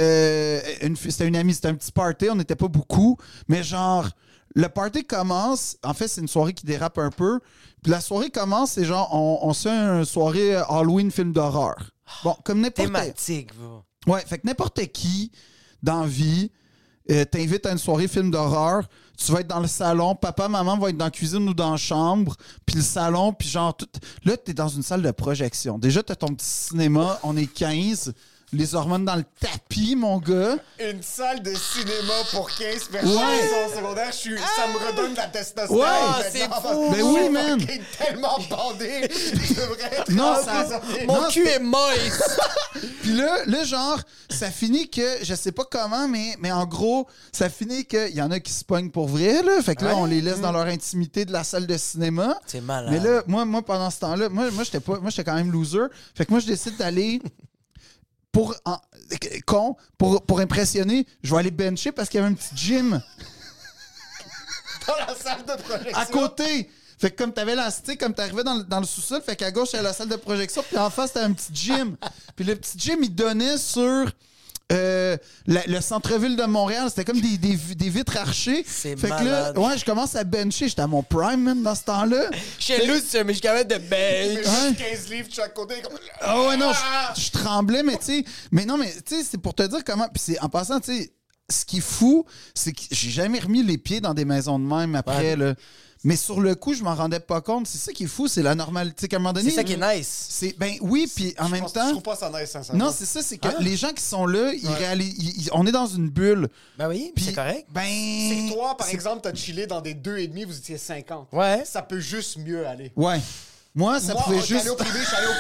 C'était une amie, c'était un petit party. On n'était pas beaucoup. Mais genre, le party commence. En fait, c'est une soirée qui dérape un peu. Puis la soirée commence, c'est genre, on se fait une soirée Halloween film d'horreur. Bon, comme n'importe... Thématique, bro. Ouais, fait que n'importe qui, dans la vie, t'invite à une soirée film d'horreur, tu vas être dans le salon, papa, maman vont être dans la cuisine ou dans la chambre, puis le salon, puis genre, là, t'es dans une salle de projection. Déjà, t'as ton petit cinéma, on est 15, les hormones dans le tapis, mon gars. Une salle de cinéma pour 15 personnes Ouais. au secondaire, ça me redonne de la testostérone. Ouais. maintenant. C'est fou. Ben oui, man. Je suis tellement bandé. Je devrais être Non, Mon cul est moist. Puis là, genre, ça finit que, je sais pas comment, mais en gros, ça finit qu'il y en a qui se pognent pour vrai, là. Fait que là, on les laisse dans leur intimité de la salle de cinéma. C'est malade. Mais là, moi pendant ce temps-là, moi j'étais quand même loser. Fait que moi, je décide d'aller pour impressionner, je vais aller bencher parce qu'il y avait un petit gym dans la salle de projection. à côté. Fait que comme t'avais comme t'arrivais dans le sous-sol, fait qu'à gauche, il y avait la salle de projection, puis en face, t'avais un petit gym. Puis le petit gym, il donnait sur le centre-ville de Montréal. C'était comme des vitres archées. C'est fait malade. que là, ouais, je commence à bencher. J'étais à mon prime, man, dans ce temps-là. Je suis loose, mais je suis capable de bench. Juste 15 livres de chaque côté. Comme... Ah ouais, non, je tremblais, mais tu sais... Mais non, mais tu sais, c'est pour te dire comment... Puis c'est en passant, tu sais, ce qui est fou, c'est que j'ai jamais remis les pieds dans des maisons de même après, là. Mais sur le coup, je m'en rendais pas compte. C'est ça qui est fou, c'est la normalité. Qu'à un moment donné... C'est ça qui est nice. C'est, ben oui, puis en même Je temps... trouve pas ça nice, sincèrement. Non, c'est ça, c'est que les gens qui sont là, ils réalisent... on est dans une bulle. Ben oui, Puis, c'est correct. Ben... C'est que toi, par exemple, t'as chillé dans des 2,5, vous étiez 50. Ouais. Ça peut juste mieux aller. Ouais. Moi, ça Moi, pouvait je suis juste... allé au privé,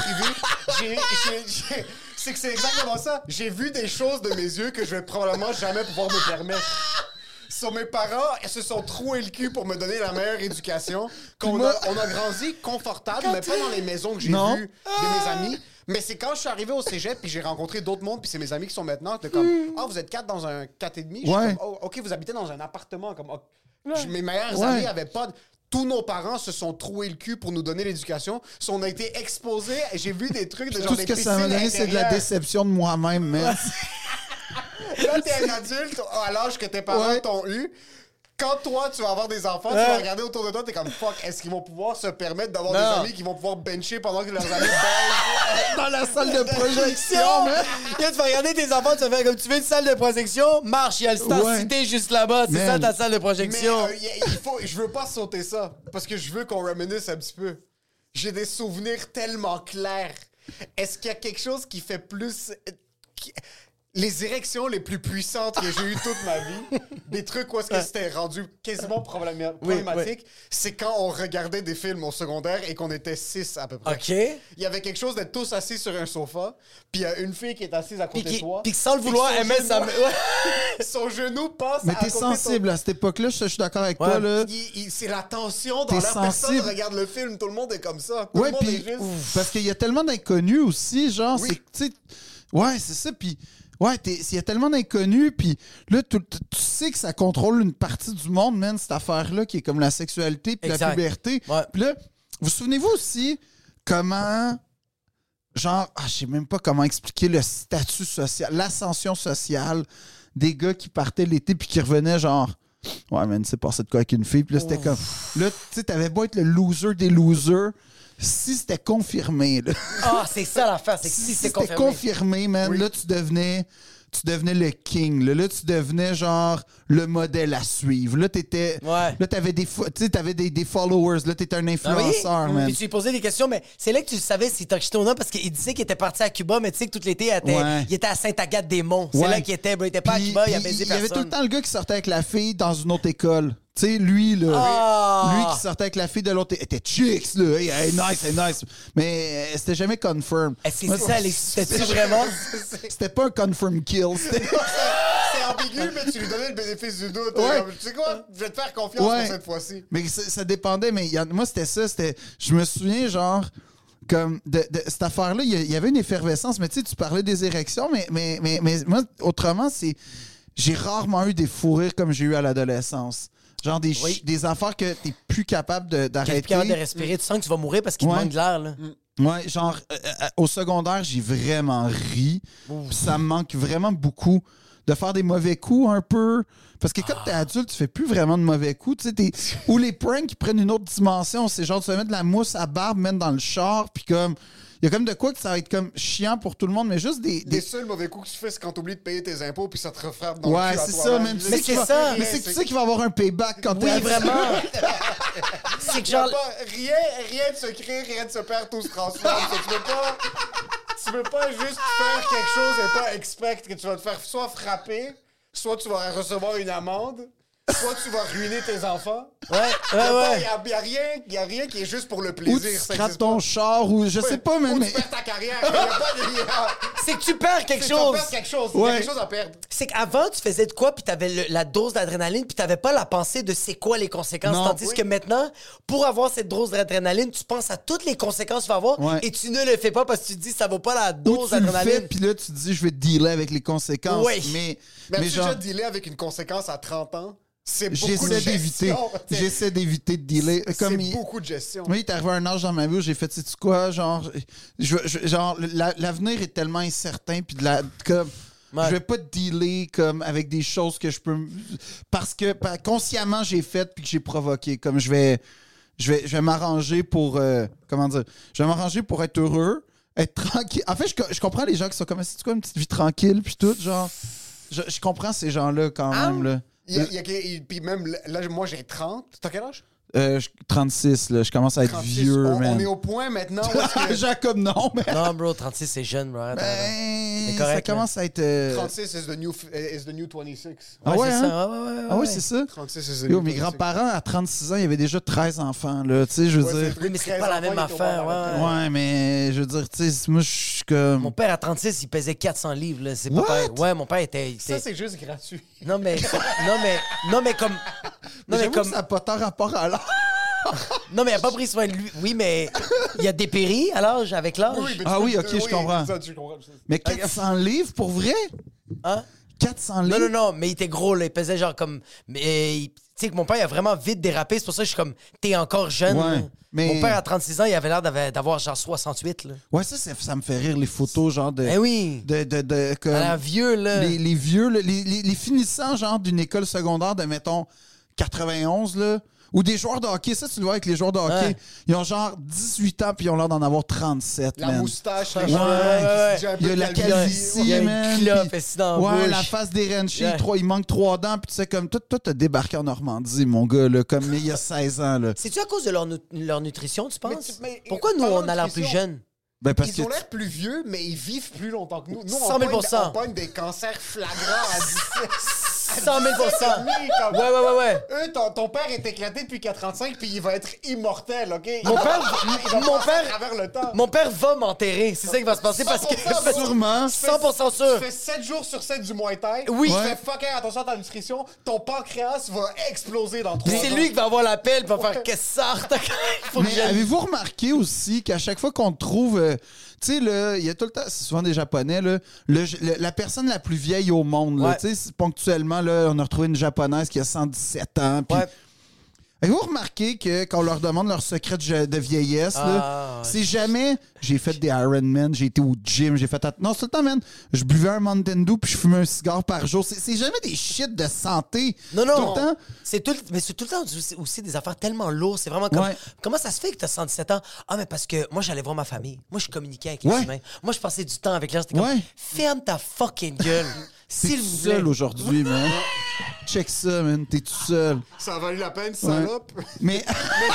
c'est que c'est exactement ça. J'ai vu des choses de mes yeux que je vais probablement jamais pouvoir me permettre. Sur mes parents, ils se sont troués le cul pour me donner la meilleure éducation. On a grandi confortable, mais pas dans les maisons que j'ai Non. vues de mes amis. Mais c'est quand je suis arrivé au cégep puis j'ai rencontré d'autres mondes puis c'est mes amis qui sont maintenant de comme vous êtes 4 dans un 4,5. Je suis Ouais. comme, OK, vous habitez dans un appartement comme mes meilleurs amis avaient pas tous nos parents se sont troués le cul pour nous donner l'éducation. On a été exposés et j'ai vu des trucs de genre Tout ce des que ça m'a piscines donné, c'est de la intérieures. déception de moi-même, man. Là, t'es un adulte à l'âge que tes parents t'ont eu. Quand toi, tu vas avoir des enfants, tu vas regarder autour de toi, t'es comme fuck, est-ce qu'ils vont pouvoir se permettre d'avoir des amis qui vont pouvoir bencher pendant que leurs amis benchent Dans la salle de projection, man. Là, tu vas regarder tes enfants, tu vas faire comme tu veux une salle de projection, marche, il y a le Star Ouais. Cité juste là-bas, c'est ça Man. ta salle de Mais projection. je veux pas sauter ça parce que je veux qu'on reminisce un petit peu. J'ai des souvenirs tellement clairs. Est-ce qu'il y a quelque chose qui fait plus... Les érections les plus puissantes que j'ai eues toute ma vie, des trucs où est-ce que c'était rendu quasiment problématique, c'est quand on regardait des films au secondaire et qu'on était 6 à peu près. OK. Il y avait quelque chose d'être tous assis sur un sofa, puis il y a une fille qui est assise à côté de toi. Puis sans le vouloir, Puis elle met sa... Ouais. son genou passe Mais à t'es côté de ton- sensible à cette époque-là, je suis d'accord avec toi, là. C'est la tension dans T'es l'air. Personne sensible. regarde le film, tout le monde est comme ça. Tout Ouais, le monde puis est juste... parce qu'il y a tellement d'inconnus aussi, genre, Oui. c'est, tu sais, ouais, c'est ça, puis ouais, il y a tellement d'inconnus, puis là, tu sais que ça contrôle une partie du monde, man, cette affaire-là, qui est comme la sexualité puis la Exact. puberté. Ouais. Puis là, vous souvenez-vous aussi comment, genre, je sais même pas comment expliquer le statut social, l'ascension sociale des gars qui partaient l'été puis qui revenaient, genre... Ouais, man, c'est passé de quoi avec une fille. Puis là, c'était comme... Là, tu sais, t'avais beau être le loser des losers, si c'était confirmé, là. Ah, c'est ça l'affaire, c'est que si c'était confirmé. confirmé, man, là, tu devenais le king. Là, tu devenais, genre, le modèle à suivre. Là, t'étais... Ouais. Là, t'avais des followers. Là, t'étais un Ah oui? influenceur, man. Puis tu lui posais des questions, mais c'est là que tu savais si t'as quitté ou non, parce qu'il disait qu'il était parti à Cuba, mais tu sais que tout l'été, il était à Sainte-Agathe-des-Monts. C'est Ouais. là qu'il était, bro. Il était pas à Puis- Cuba, il a puis baisé il y avait personne. tout le temps le gars qui sortait avec la fille dans une autre école. Tu sais, lui, là. Ah! Lui qui sortait avec la fille de l'autre. Elle était chicks, là. Hey, nice, hey, nice. Mais c'était jamais confirm. Est-ce Moi, que ça, c'était-tu vraiment? C'était pas un confirm kill. C'était... C'est ambigu, mais tu lui donnais le bénéfice du doute. Ouais. Tu sais quoi? Je vais te faire confiance Ouais. pour cette fois-ci. Mais ça dépendait. Mais moi, c'était ça. Je me souviens, genre, comme de cette affaire-là, il y avait une effervescence. Mais tu sais, tu parlais des érections, mais moi, autrement, j'ai rarement eu des fous rires comme j'ai eu à l'adolescence. Genre des affaires que t'es plus capable T'es d'arrêter. plus capable de respirer, tu sens que tu vas mourir parce qu'il te Ouais. manque de l'air, là. Ouais, genre, au secondaire, j'ai vraiment ri. Puis ça me manque vraiment beaucoup de faire des mauvais coups un peu. Parce que quand t'es adulte, tu fais plus vraiment de mauvais coups. Tu sais, ou les pranks qui prennent une autre dimension. C'est genre, tu vas mettre de la mousse à barbe, mettre dans le char, puis comme... Il y a comme de quoi que ça va être comme chiant pour tout le monde, mais juste Les seuls mauvais coups que tu fais, c'est quand t'oublies de payer tes impôts puis ça te refrappe dans Ouais, le cul à c'est toi, ça, man. man. Je Tu sais sais que qu'il va- ça. Mais c'est que tu sais qu'il va avoir un payback quand t'es Oui, adulte. vraiment. C'est que genre... Rien de se crée, rien de se perd, tout se transforme. Tu peux pas... Tu Tu peux pas juste faire quelque chose et pas expect que tu vas te faire soit frapper, soit tu vas recevoir une amende, soit tu vas ruiner tes enfants. Ouais. Il y a rien qui est juste pour le plaisir. Ou tu ça scrapes existe ton pas. char, ou je sais pas, Ou mais... tu perds ta carrière. Il y a pas de... C'est que tu perds quelque Tu chose. perds quelque chose. Il y Ouais. a quelque chose à perdre. C'est qu'avant, tu faisais de quoi, puis t'avais la dose d'adrénaline, puis t'avais pas la pensée de c'est quoi les conséquences. Non. Tandis que maintenant, pour avoir cette dose d'adrénaline, tu penses à toutes les conséquences que tu vas avoir Ouais. et tu ne le fais pas parce que tu te dis ça vaut pas la Ou dose tu le fais, d'adrénaline. puis là, tu te dis, je vais dealer avec les conséquences. Oui. Mais Mais tu genre, déjà dealé avec une conséquence à 30 ans, c'est beaucoup de j'essaie d'éviter. gestion. J'essaie d'éviter de dealer. Comme C'est il- beaucoup de gestion. Oui, il est arrivé un âge dans ma vie où j'ai fait, sais-tu quoi, genre, l'avenir est tellement incertain, puis comme, Ouais. je vais pas dealer comme avec des choses que je peux, parce que consciemment j'ai fait puis que j'ai provoqué, comme je vais m'arranger pour, comment dire, je vais m'arranger pour être heureux, être tranquille. En fait, je comprends les gens qui sont comme, c'est quoi, une petite vie tranquille puis tout, genre, je comprends ces gens-là quand même là. Puis même, là, moi, j'ai 30. T'as quel âge? 36 là, je commence à être 36. vieux, On man. est au point maintenant où est-ce que Jacob, non, mais. Non, bro, 36, c'est jeune, bro. Attends, attends. Ben, C'est correct, ça commence à être. 36 is the new 26. Ah ouais, c'est hein? ça. Ouais. Ah oui, c'est ça. 36 is the Yo, new mes 26. grands-parents, à 36 ans, il y avait déjà 13 enfants, là. Tu sais, je veux Ouais, dire. Oui, mais c'est 13 pas la enfants, même ils tombent affaire, dans la ouais. tête. Ouais, mais je veux dire, tu sais, moi, je suis comme. Mon père, à 36, il pesait 400 livres, là. C'est pas What? pareil. Ouais, mon père était... Ça, c'est juste gratuit. Non, mais comme... Non, mais J'avoue comme... que ça n'a pas tant rapport à l'âge. Non, mais il a pas pris soin de lui. Oui, mais il a dépéri à l'âge, avec l'âge. mais Ah tu oui, peux- ok, je comprends. Ça, tu comprends. Mais 400 livres, pour vrai? Hein? 400 livres? Non, mais il était gros, là. Il pesait genre comme... Mais, tu sais que mon père, il a vraiment vite dérapé. C'est pour ça que je suis comme... T'es encore jeune. Ouais, là. mais- Mon père, à 36 ans, il avait l'air d'avoir genre 68, là. Ouais, ça me fait rire, les photos, genre de. Eh oui! comme- À l'air vieux, là. les vieux, là, les finissants, genre, d'une école secondaire de, mettons, 91, là. Ou des joueurs de hockey, ça, tu le vois avec les joueurs de hockey. Ouais. Ils ont genre 18 ans, puis ils ont l'air d'en avoir 37, La man. moustache, Ouais, les cheveux, ouais. qui se dit un Il y a peu la calvitie. calvitie, Il y a une man, clope puis- assis dans la Ouais, bouche. la face des Renchi, Ouais. il manque 3 dents, puis tu sais, comme, toi, t'as débarqué en Normandie, mon gars, là, comme il y a 16 ans, là. C'est-tu à cause de leur nutrition, tu penses? mais- Pourquoi nous, parlant on de a l'air plus nutrition, jeunes? Ben, parce Ils que. ont l'air plus vieux, mais ils vivent plus longtemps que nous. Nous, 100 000 on pogne des cancers flagrants à 17. 100 000 Ouais. Eux, ton père est éclaté depuis 435, puis il va être immortel, OK? Mon père- il va mon passer père- à travers le temps. Mon père va m'enterrer. C'est ça qui va se passer parce que... 100%, Sûrement. 100% sûr. Tu fais 7 jours sur 7 du Muay Thai. Oui. Tu Ouais. fais fucking attention à ta nutrition. Ton pancréas va exploser dans 3 Puis ans. c'est lui qui va avoir l'appel, puis va faire qu'est-ce que ça sorte. Faut que Mais j'aille- avez-vous remarqué aussi qu'à chaque fois qu'on trouve. Tu sais, là, il y a tout le temps, c'est souvent des Japonais, là, la personne la plus vieille au monde, là, Ouais. tu sais, ponctuellement, là, on a retrouvé une Japonaise qui a 117 ans. Puis Ouais. avez-vous remarqué que quand on leur demande leur secret de vieillesse, là, c'est jamais j'ai fait des Ironman, j'ai été au gym, j'ai fait. Non, c'est tout le temps, man. Je buvais un Mountain Dew puis je fumais un cigare par jour. C'est jamais des shit de santé. Non. Tout le temps. Mais c'est tout le temps aussi des affaires tellement lourdes. C'est vraiment comme... Ouais. Comment ça se fait que t'as 117 ans? Ah, mais parce que moi, j'allais voir ma famille. Moi, je communiquais avec Ouais. les humains. Moi, je passais du temps avec les gens. C'était comme, Ouais. ferme ta fucking gueule. T'es S'il tout vous plaît. seul aujourd'hui, man. Check ça, man. T'es tout seul. Ça a valu la peine, salope. Mais.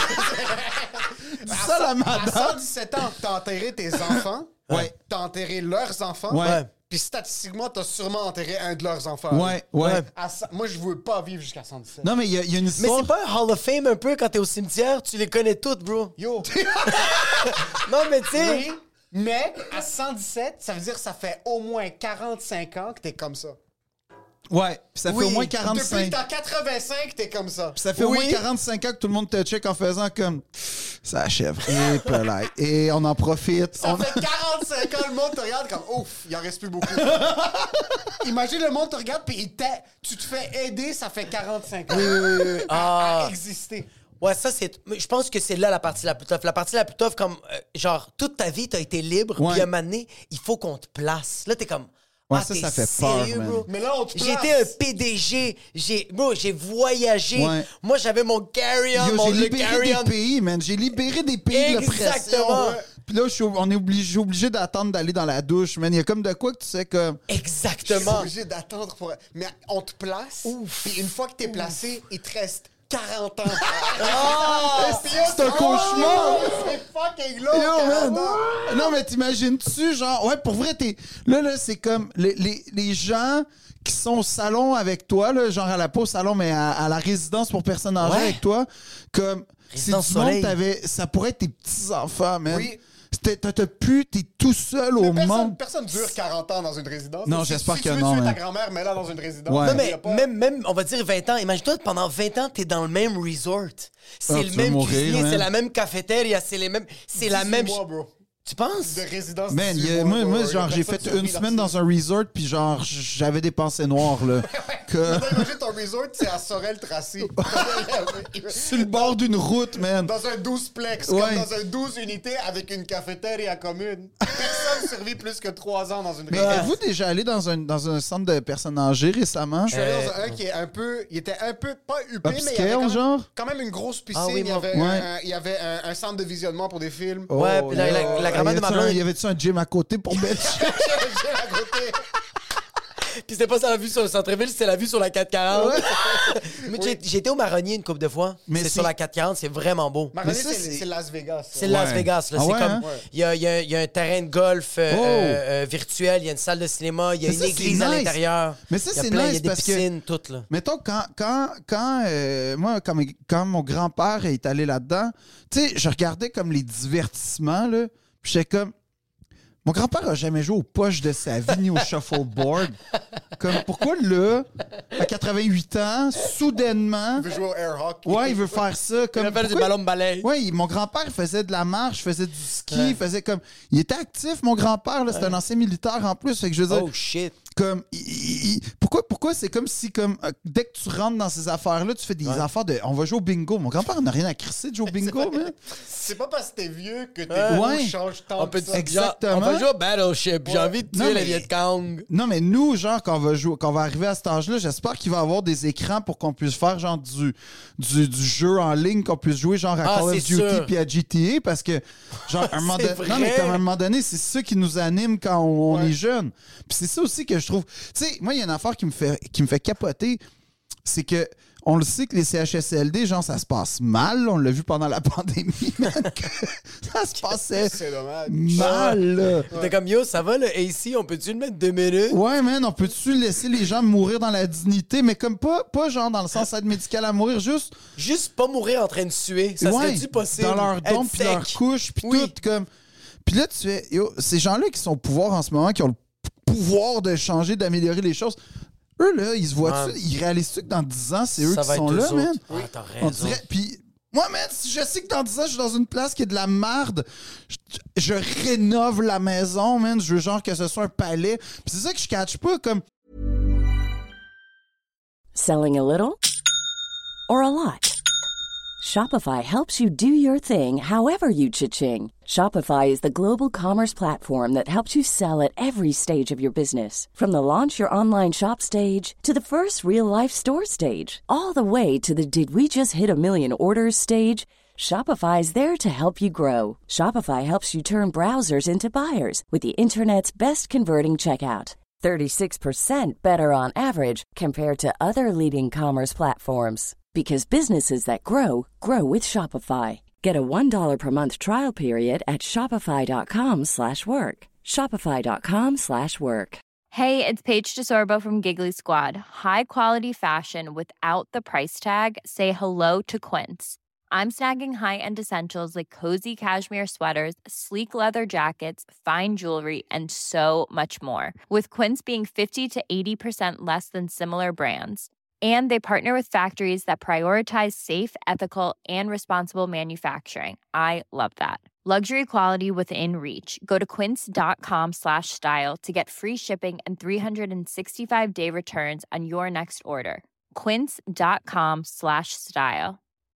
ça, la À madame. 117 ans, t'as enterré tes enfants. Ouais. T'as enterré leurs enfants. Ouais. Puis statistiquement, t'as sûrement enterré un de leurs enfants. Ouais. Moi, je veux pas vivre jusqu'à 117. Non, mais il y a une Mais histoire. c'est pas un Hall of Fame un peu quand t'es au cimetière? Tu les connais toutes, bro. Yo! Non, mais tu sais... Oui, mais à 117, ça veut dire que ça fait au moins 45 ans que t'es comme ça. Ouais. Puis ça fait Oui. au moins Depuis 45. que t'as 85, t'es comme ça. Puis ça fait au Oui. moins 45 ans que tout le monde te check en faisant comme. Ça achève. Et pelay. Et on en profite. Ça fait 45 ans, le monde te regarde comme ouf, il en reste plus beaucoup. Imagine le monde te regarde puis tu te fais aider, ça fait 45 ans. À exister. Ouais, ça, c'est... mais je pense que c'est là la partie la plus tough. La partie la plus tough, comme, genre, toute ta vie, t'as été libre, Ouais. puis à un moment donné, il faut qu'on te place. Là, t'es comme... Ouais, ah, ça, t'es ça fait peur, sérieux, man. bro? Mais là, on te J'ai place. été un PDG. J'ai voyagé. Ouais. Moi, j'avais mon carry-on, Yo, mon j'ai le libéré carry-on. des pays, man. J'ai libéré des pays de la pression. Exactement. Puis là, on est obligé d'attendre d'aller dans la douche, man. Il y a comme de quoi que tu sais comme. Je suis Exactement. obligé d'attendre pour. Mais on te place. Puis une fois que t'es placé, il te reste 40 ans. C'est un cauchemar! C'est fucking long, Yo, 40 man. ans. Non, mais t'imagines-tu, genre, ouais, pour vrai, là, c'est comme les gens qui sont au salon avec toi, là, genre à la pas au salon, mais à la résidence pour personnes âgées Ouais. avec toi, comme, c'est Résidence du monde Soleil. ça pourrait être tes petits-enfants, man. Oui. T'es tout seul au monde. Personne dure 40 ans dans une résidence. Non, Si- j'espère si que tu veux non, tuer man. ta grand-mère, mets-la dans une résidence. Ouais. Non, Il y mais a pas- même, on va dire 20 ans. Imagine-toi, pendant 20 ans, t'es dans le même resort. C'est Ah, le tu vas même mourir, cuisinier, man. c'est la même cafétéria, c'est la 18 même... mois, bro. Tu penses? De résidence. Man, 18 moi, bro. genre, j'ai fait une semaine dans un resort, puis genre, j'avais des pensées noires, là. que... Imagine ton resort, c'est à Sorel-Tracy. Sur le bord d'une route, man. Dans un 12-plex, Ouais. comme dans un 12 unités avec une cafétéria commune. Personne survit plus que 3 ans dans une Mais résidence. êtes-vous déjà allé dans un centre de personnes âgées récemment? Je suis allé dans un qui est un peu... Il était un peu, pas huppé, mais il y Upscale, avait quand même, genre? quand même une grosse piscine. Ah oui, il y avait, ouais. il y avait un centre de visionnement pour des films. Ouais, puis la grand-mère de ma blonde... Y avait-tu un gym à côté pour mettre? J'ai à côté. Puis c'était pas ça la vue sur le centre-ville, c'était la vue sur la 440. Mais j'ai été au Marronnier une couple de fois. Mais C'est c'est- sur la 440, c'est vraiment beau. Marronnier, ça, c'est c'est- Las Vegas. ça. C'est Las Ouais. Vegas, là. Ah C'est ouais, comme. hein? Il y a un terrain de golf virtuel, il y a une salle de cinéma, il y a Mais une ça, c'est église à nice. l'intérieur. Mais ça, Il y a c'est plein- nice Il y a des parce que- piscines, toutes, là. Mettons, moi, quand mon grand-père est allé là-dedans, tu sais, je regardais comme les divertissements, là, puis j'étais comme... Mon grand-père a jamais joué aux poches de sa vie ni au shuffleboard. Comme, pourquoi là, à 88 ans, soudainement... Il veut jouer au air hockey. Ouais, il veut faire ça. Il Comme, va faire du pourquoi- ballon de balai. Oui, mon grand-père faisait de la marche, faisait du ski, faisait comme... Il était actif, mon grand-père, là, c'était un ancien militaire en plus, fait que je veux dire... Oh shit. Comme, pourquoi c'est comme si, comme, dès que tu rentres dans ces affaires-là, tu fais des affaires de... On va jouer au bingo. Mon grand-père n'a rien à crisser de jouer au bingo, man. C'est pas parce que t'es vieux que tes Ouais. goûts changent tant On peut que ça. Exactement. On va jouer au Battleship. J'ai envie de Non, tuer mais- les Viet Cong. Non, mais nous, genre, quand on va arriver à cet âge-là, j'espère qu'il va y avoir des écrans pour qu'on puisse faire, genre, du jeu en ligne, qu'on puisse jouer, genre, à Ah, Call of c'est Duty sûr. puis à GTA, parce que, genre, à un moment C'est donné... Non, mais vrai. comme à un moment donné, c'est ça qui nous anime quand on est jeune. Puis c'est ça aussi que je trouve... Tu sais, moi, il y a une affaire qui me fait capoter, c'est que on le sait que les CHSLD, genre, ça se passe mal. On l'a vu pendant la pandémie, man, que ça se passait C'est dommage. mal, là. T'es comme, yo, ça va, le AC, on peut-tu le mettre 2 minutes? Ouais, man, on peut-tu laisser les gens mourir dans la dignité, mais comme pas genre dans le sens aide médical à mourir, juste Juste pas mourir en train de suer. Ça ouais, serait-tu possible? dans leur Être dôme puis sec. leur couche puis Oui. tout comme. Puis là tu fais yo, ces gens-là qui sont au pouvoir en ce moment, qui ont le pouvoir de changer, d'améliorer les choses. Eux là, ils se voient-tu, Ouais. ils réalisent-tu que dans 10 ans, c'est eux Ça qui va sont être eux là, autres. man? Ah, t'as On raison. dirait puis moi, man, si je sais que dans 10 ans, je suis dans une place qui est de la marde, je rénove la maison, man. Je veux genre que ce soit un palais. Puis c'est ça que je catch pas, comme Selling a little or a lot? Shopify helps you do your thing however you cha-ching. Shopify is the global commerce platform that helps you sell at every stage of your business. From the launch your online shop stage to the first real-life store stage, all the way to the did we just hit a million orders stage. Shopify is there to help you grow. Shopify helps you turn browsers into buyers with the internet's best converting checkout. 36% better on average compared to other leading commerce platforms. Because businesses that grow, grow with Shopify. Get a $1 per month trial period at shopify.com/work. Shopify.com/work. Hey, it's Paige DeSorbo from Giggly Squad. High quality fashion without the price tag. Say hello to Quince. I'm snagging high-end essentials like cozy cashmere sweaters, sleek leather jackets, fine jewelry, and so much more. With Quince being 50 to 80% less than similar brands. And they partner with factories that prioritize safe, ethical, and responsible manufacturing. I love that. Luxury quality within reach. Go to quince.com/style to get free shipping and 365-day returns on your next order. Quince.com/style.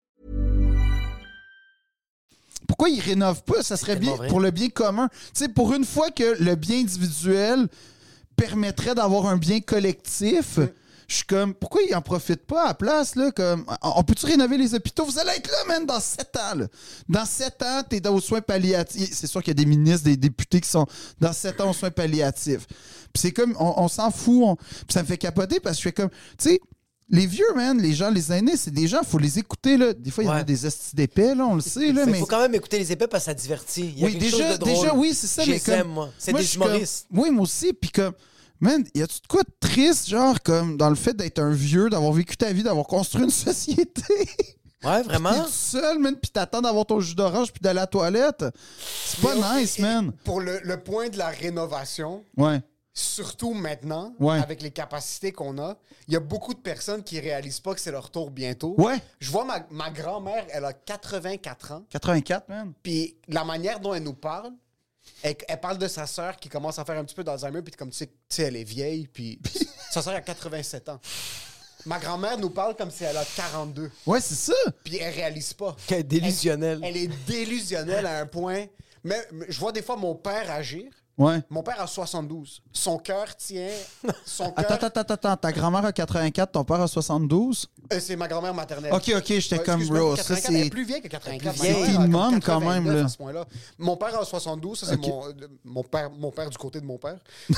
pourquoi ils rénovent pas? Ça serait bien tellement vrai. pour le bien commun. Tu sais, pour une fois que le bien individuel permettrait d'avoir un bien collectif, je suis comme, pourquoi ils en profitent pas à la place, là? Comme, on peut-tu rénover les hôpitaux? Vous allez être là, man, dans 7 ans, là. Dans 7 ans, t'es aux soins palliatifs. C'est sûr qu'il y a des ministres, des députés qui sont dans 7 ans aux soins palliatifs. Puis c'est comme, on s'en fout. Puis ça me fait capoter parce que je fais comme, tu sais, Les vieux, man, les gens, les aînés, c'est des gens, faut les écouter, là. Des fois, il y en a Ouais. des estis d'épais, là, on le sait, là, Il mais... faut quand même écouter les épais parce que ça divertit. Il y a Oui, quelque chose de drôle. déjà, oui, c'est ça, mais GSM, comme... moi. C'est moi, des je suis comme- humoristes. Oui, moi aussi, puis comme... Man, y a-tu de quoi de triste, genre, comme, dans le fait d'être un vieux, d'avoir vécu ta vie, d'avoir construit une société? Ouais, vraiment? T'es tout seul, man, puis t'attends d'avoir ton jus d'orange puis d'aller à la toilette. C'est pas nice, man. Pour le point de la rénovation, Ouais. surtout maintenant, Ouais. avec les capacités qu'on a, il y a beaucoup de personnes qui réalisent pas que c'est leur tour bientôt. Ouais. Je vois ma grand-mère, elle a 84 ans, 84, man. puis la manière dont elle nous parle, elle parle de sa sœur qui commence à faire un petit peu d'Alzheimer, puis comme tu sais, elle est vieille, puis sa sœur a 87 ans. Ma grand-mère nous parle comme si elle a 42, Ouais, c'est ça. puis elle réalise pas. Quel délusionnel. Elle est délusionnelle à un point. Mais je vois des fois mon père agir. Ouais. Mon père a 72. Son cœur tient. Son cœur. Attends. Ta grand-mère a 84, ton père a 72? C'est ma grand-mère maternelle. OK, j'étais comme, Excuse-moi, bro, ça, 84, elle est c'est... plus vieille que 84. vieille. Ma grand-mère C'est a comme immense, quand même, 89 là. à ce point-là. Mon père a 72. Ça, c'est OK. mon père du côté de mon père.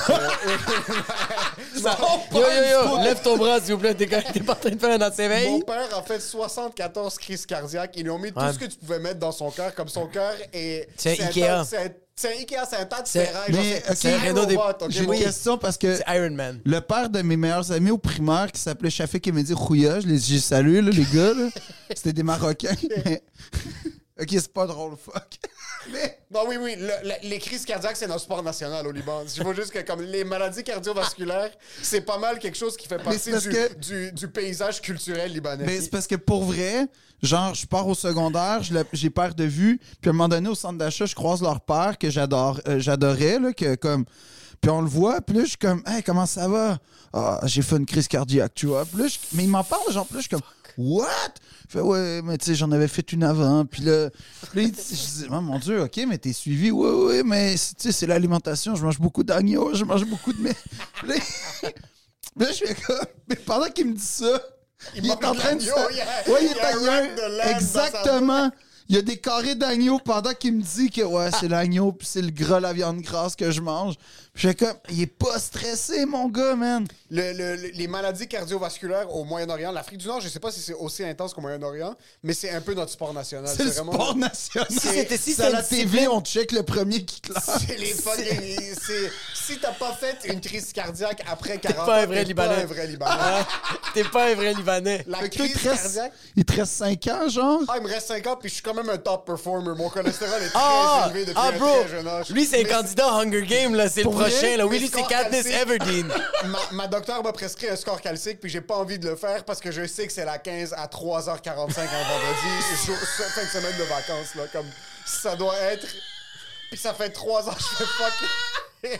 Yo, lève ton bras, s'il vous plaît. T'es pas en train de faire un ACV? Mon père a fait 74 crises cardiaques. Ils lui ont mis tout ce que tu pouvais mettre dans son cœur. Comme son cœur est... C'est un Ikea. C'est un Ikea, c'est un tas de C'est- ferraille. Mais, genre, c'est un Renault des- robot, ok, J'ai une bon. question parce que C'est Iron Man. le père de mes meilleurs amis au primaire qui s'appelait Shafik Emedi Rouya, j'ai salué, là, les gars, là. C'était des Marocains, mais... OK, c'est pas drôle, fuck. Mais... Non, oui, les crises cardiaques, c'est notre sport national au Liban. Je vois juste que comme les maladies cardiovasculaires, c'est pas mal quelque chose qui fait partie c'est parce que- du paysage culturel libanais. Mais c'est parce que pour vrai, genre, je pars au secondaire, j'ai perte de vue, puis à un moment donné, au centre d'achat, je croise leur père que j'adorais, là, que comme. Puis on le voit, puis là, je suis comme, hey, comment ça va? Ah, j'ai fait une crise cardiaque, tu vois. Puis là, mais il m'en parle, genre, puis là, je suis comme, what? Il fait, ouais, mais tu sais, j'en avais fait une avant. Puis là, il dit, je dis, oh, mon Dieu, OK, mais t'es suivi. Ouais, mais tu sais, c'est l'alimentation. Je mange beaucoup d'agneau, je mange beaucoup de. Puis là, là, je fais comme, mais pendant qu'il me dit ça, il est en train de. l'agneau, il y a- Ouais, il il y a un rack de laine dans sa exactement. Il y a des carrés d'agneau pendant qu'il me dit que ouais, c'est l'agneau puis c'est le gras, la viande grasse que je mange. Puis je fais comme, il est pas stressé, mon gars, man. Les maladies cardiovasculaires au Moyen-Orient, l'Afrique du Nord, je sais pas si c'est aussi intense qu'au Moyen-Orient, mais c'est un peu notre sport national. C'est le vraiment... sport national. c'était- si C'est à la c'était une TV, discipline- on check le premier qui classe. C'est les fucking... Si t'as pas fait une crise cardiaque après 40 pas un ans, vrai t'es Libanais. pas un vrai Libanais. T'es pas un vrai Libanais. La Fait que toi, crise cardiaque... il te reste 5 ans, genre. Ah, il me reste 5 ans, puis je suis quand même un top performer. Mon cholestérol est très élevé depuis un bro. très jeune âge. Lui, c'est un Mais candidat à Hunger Games, là. C'est le Pour vrai? prochain, là. Oui, Mais lui, c'est score Katniss calcique. Everdeen. Ma docteur m'a prescrit un score calcique, puis j'ai pas envie de le faire parce que je sais que c'est la 15 à 3h45 un vendredi, fin de semaine de vacances, là, comme ça doit être. Puis ça fait 3 ans que je fais fuck.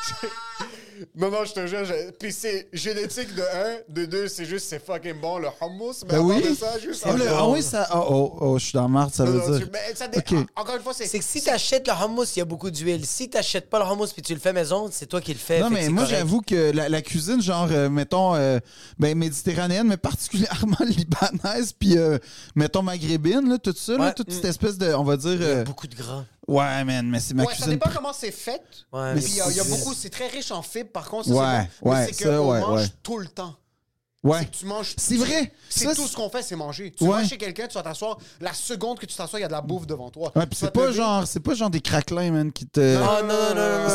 Non, je te jure. Puis c'est génétique de 1, de 2, c'est juste, c'est fucking bon, le hummus. Mais Ben avant oui. de ça, juste. Ah oui, ça. Oh, je suis dans la marde, ça Non, veut non, dire. mais ça Ok. Encore une fois, C'est que si t'achètes le hummus, il y a beaucoup d'huile. Si t'achètes pas le hummus puis tu le fais maison, c'est toi qui le fais. Non, fait que mais c'est moi, correct. j'avoue que la cuisine, genre, mettons, ben, méditerranéenne, mais particulièrement libanaise, puis, mettons, maghrébine, là, tout ça, là, Ouais. toute cette espèce de, on va dire... Il y a beaucoup de gras. Ouais, man, mais c'est ma Ouais, ça cuisine... dépend comment c'est fait. Ouais, Mais il y a c'est- beaucoup, c'est très riche en fibres, par contre, ça, Ouais, c'est bon. ouais, Mais c'est ça, qu'on ouais, mange ouais. tout le temps. Ouais. Tu manges. C'est vrai. C'est Ça, tout ce qu'on fait, c'est manger. Tu Ouais. vas chez quelqu'un, tu vas t'asseoir. La seconde que tu t'assois, il y a de la bouffe devant toi. Ouais, puis Tu vas c'est te lever. pas genre des craquelins, man, qui te... Oh non.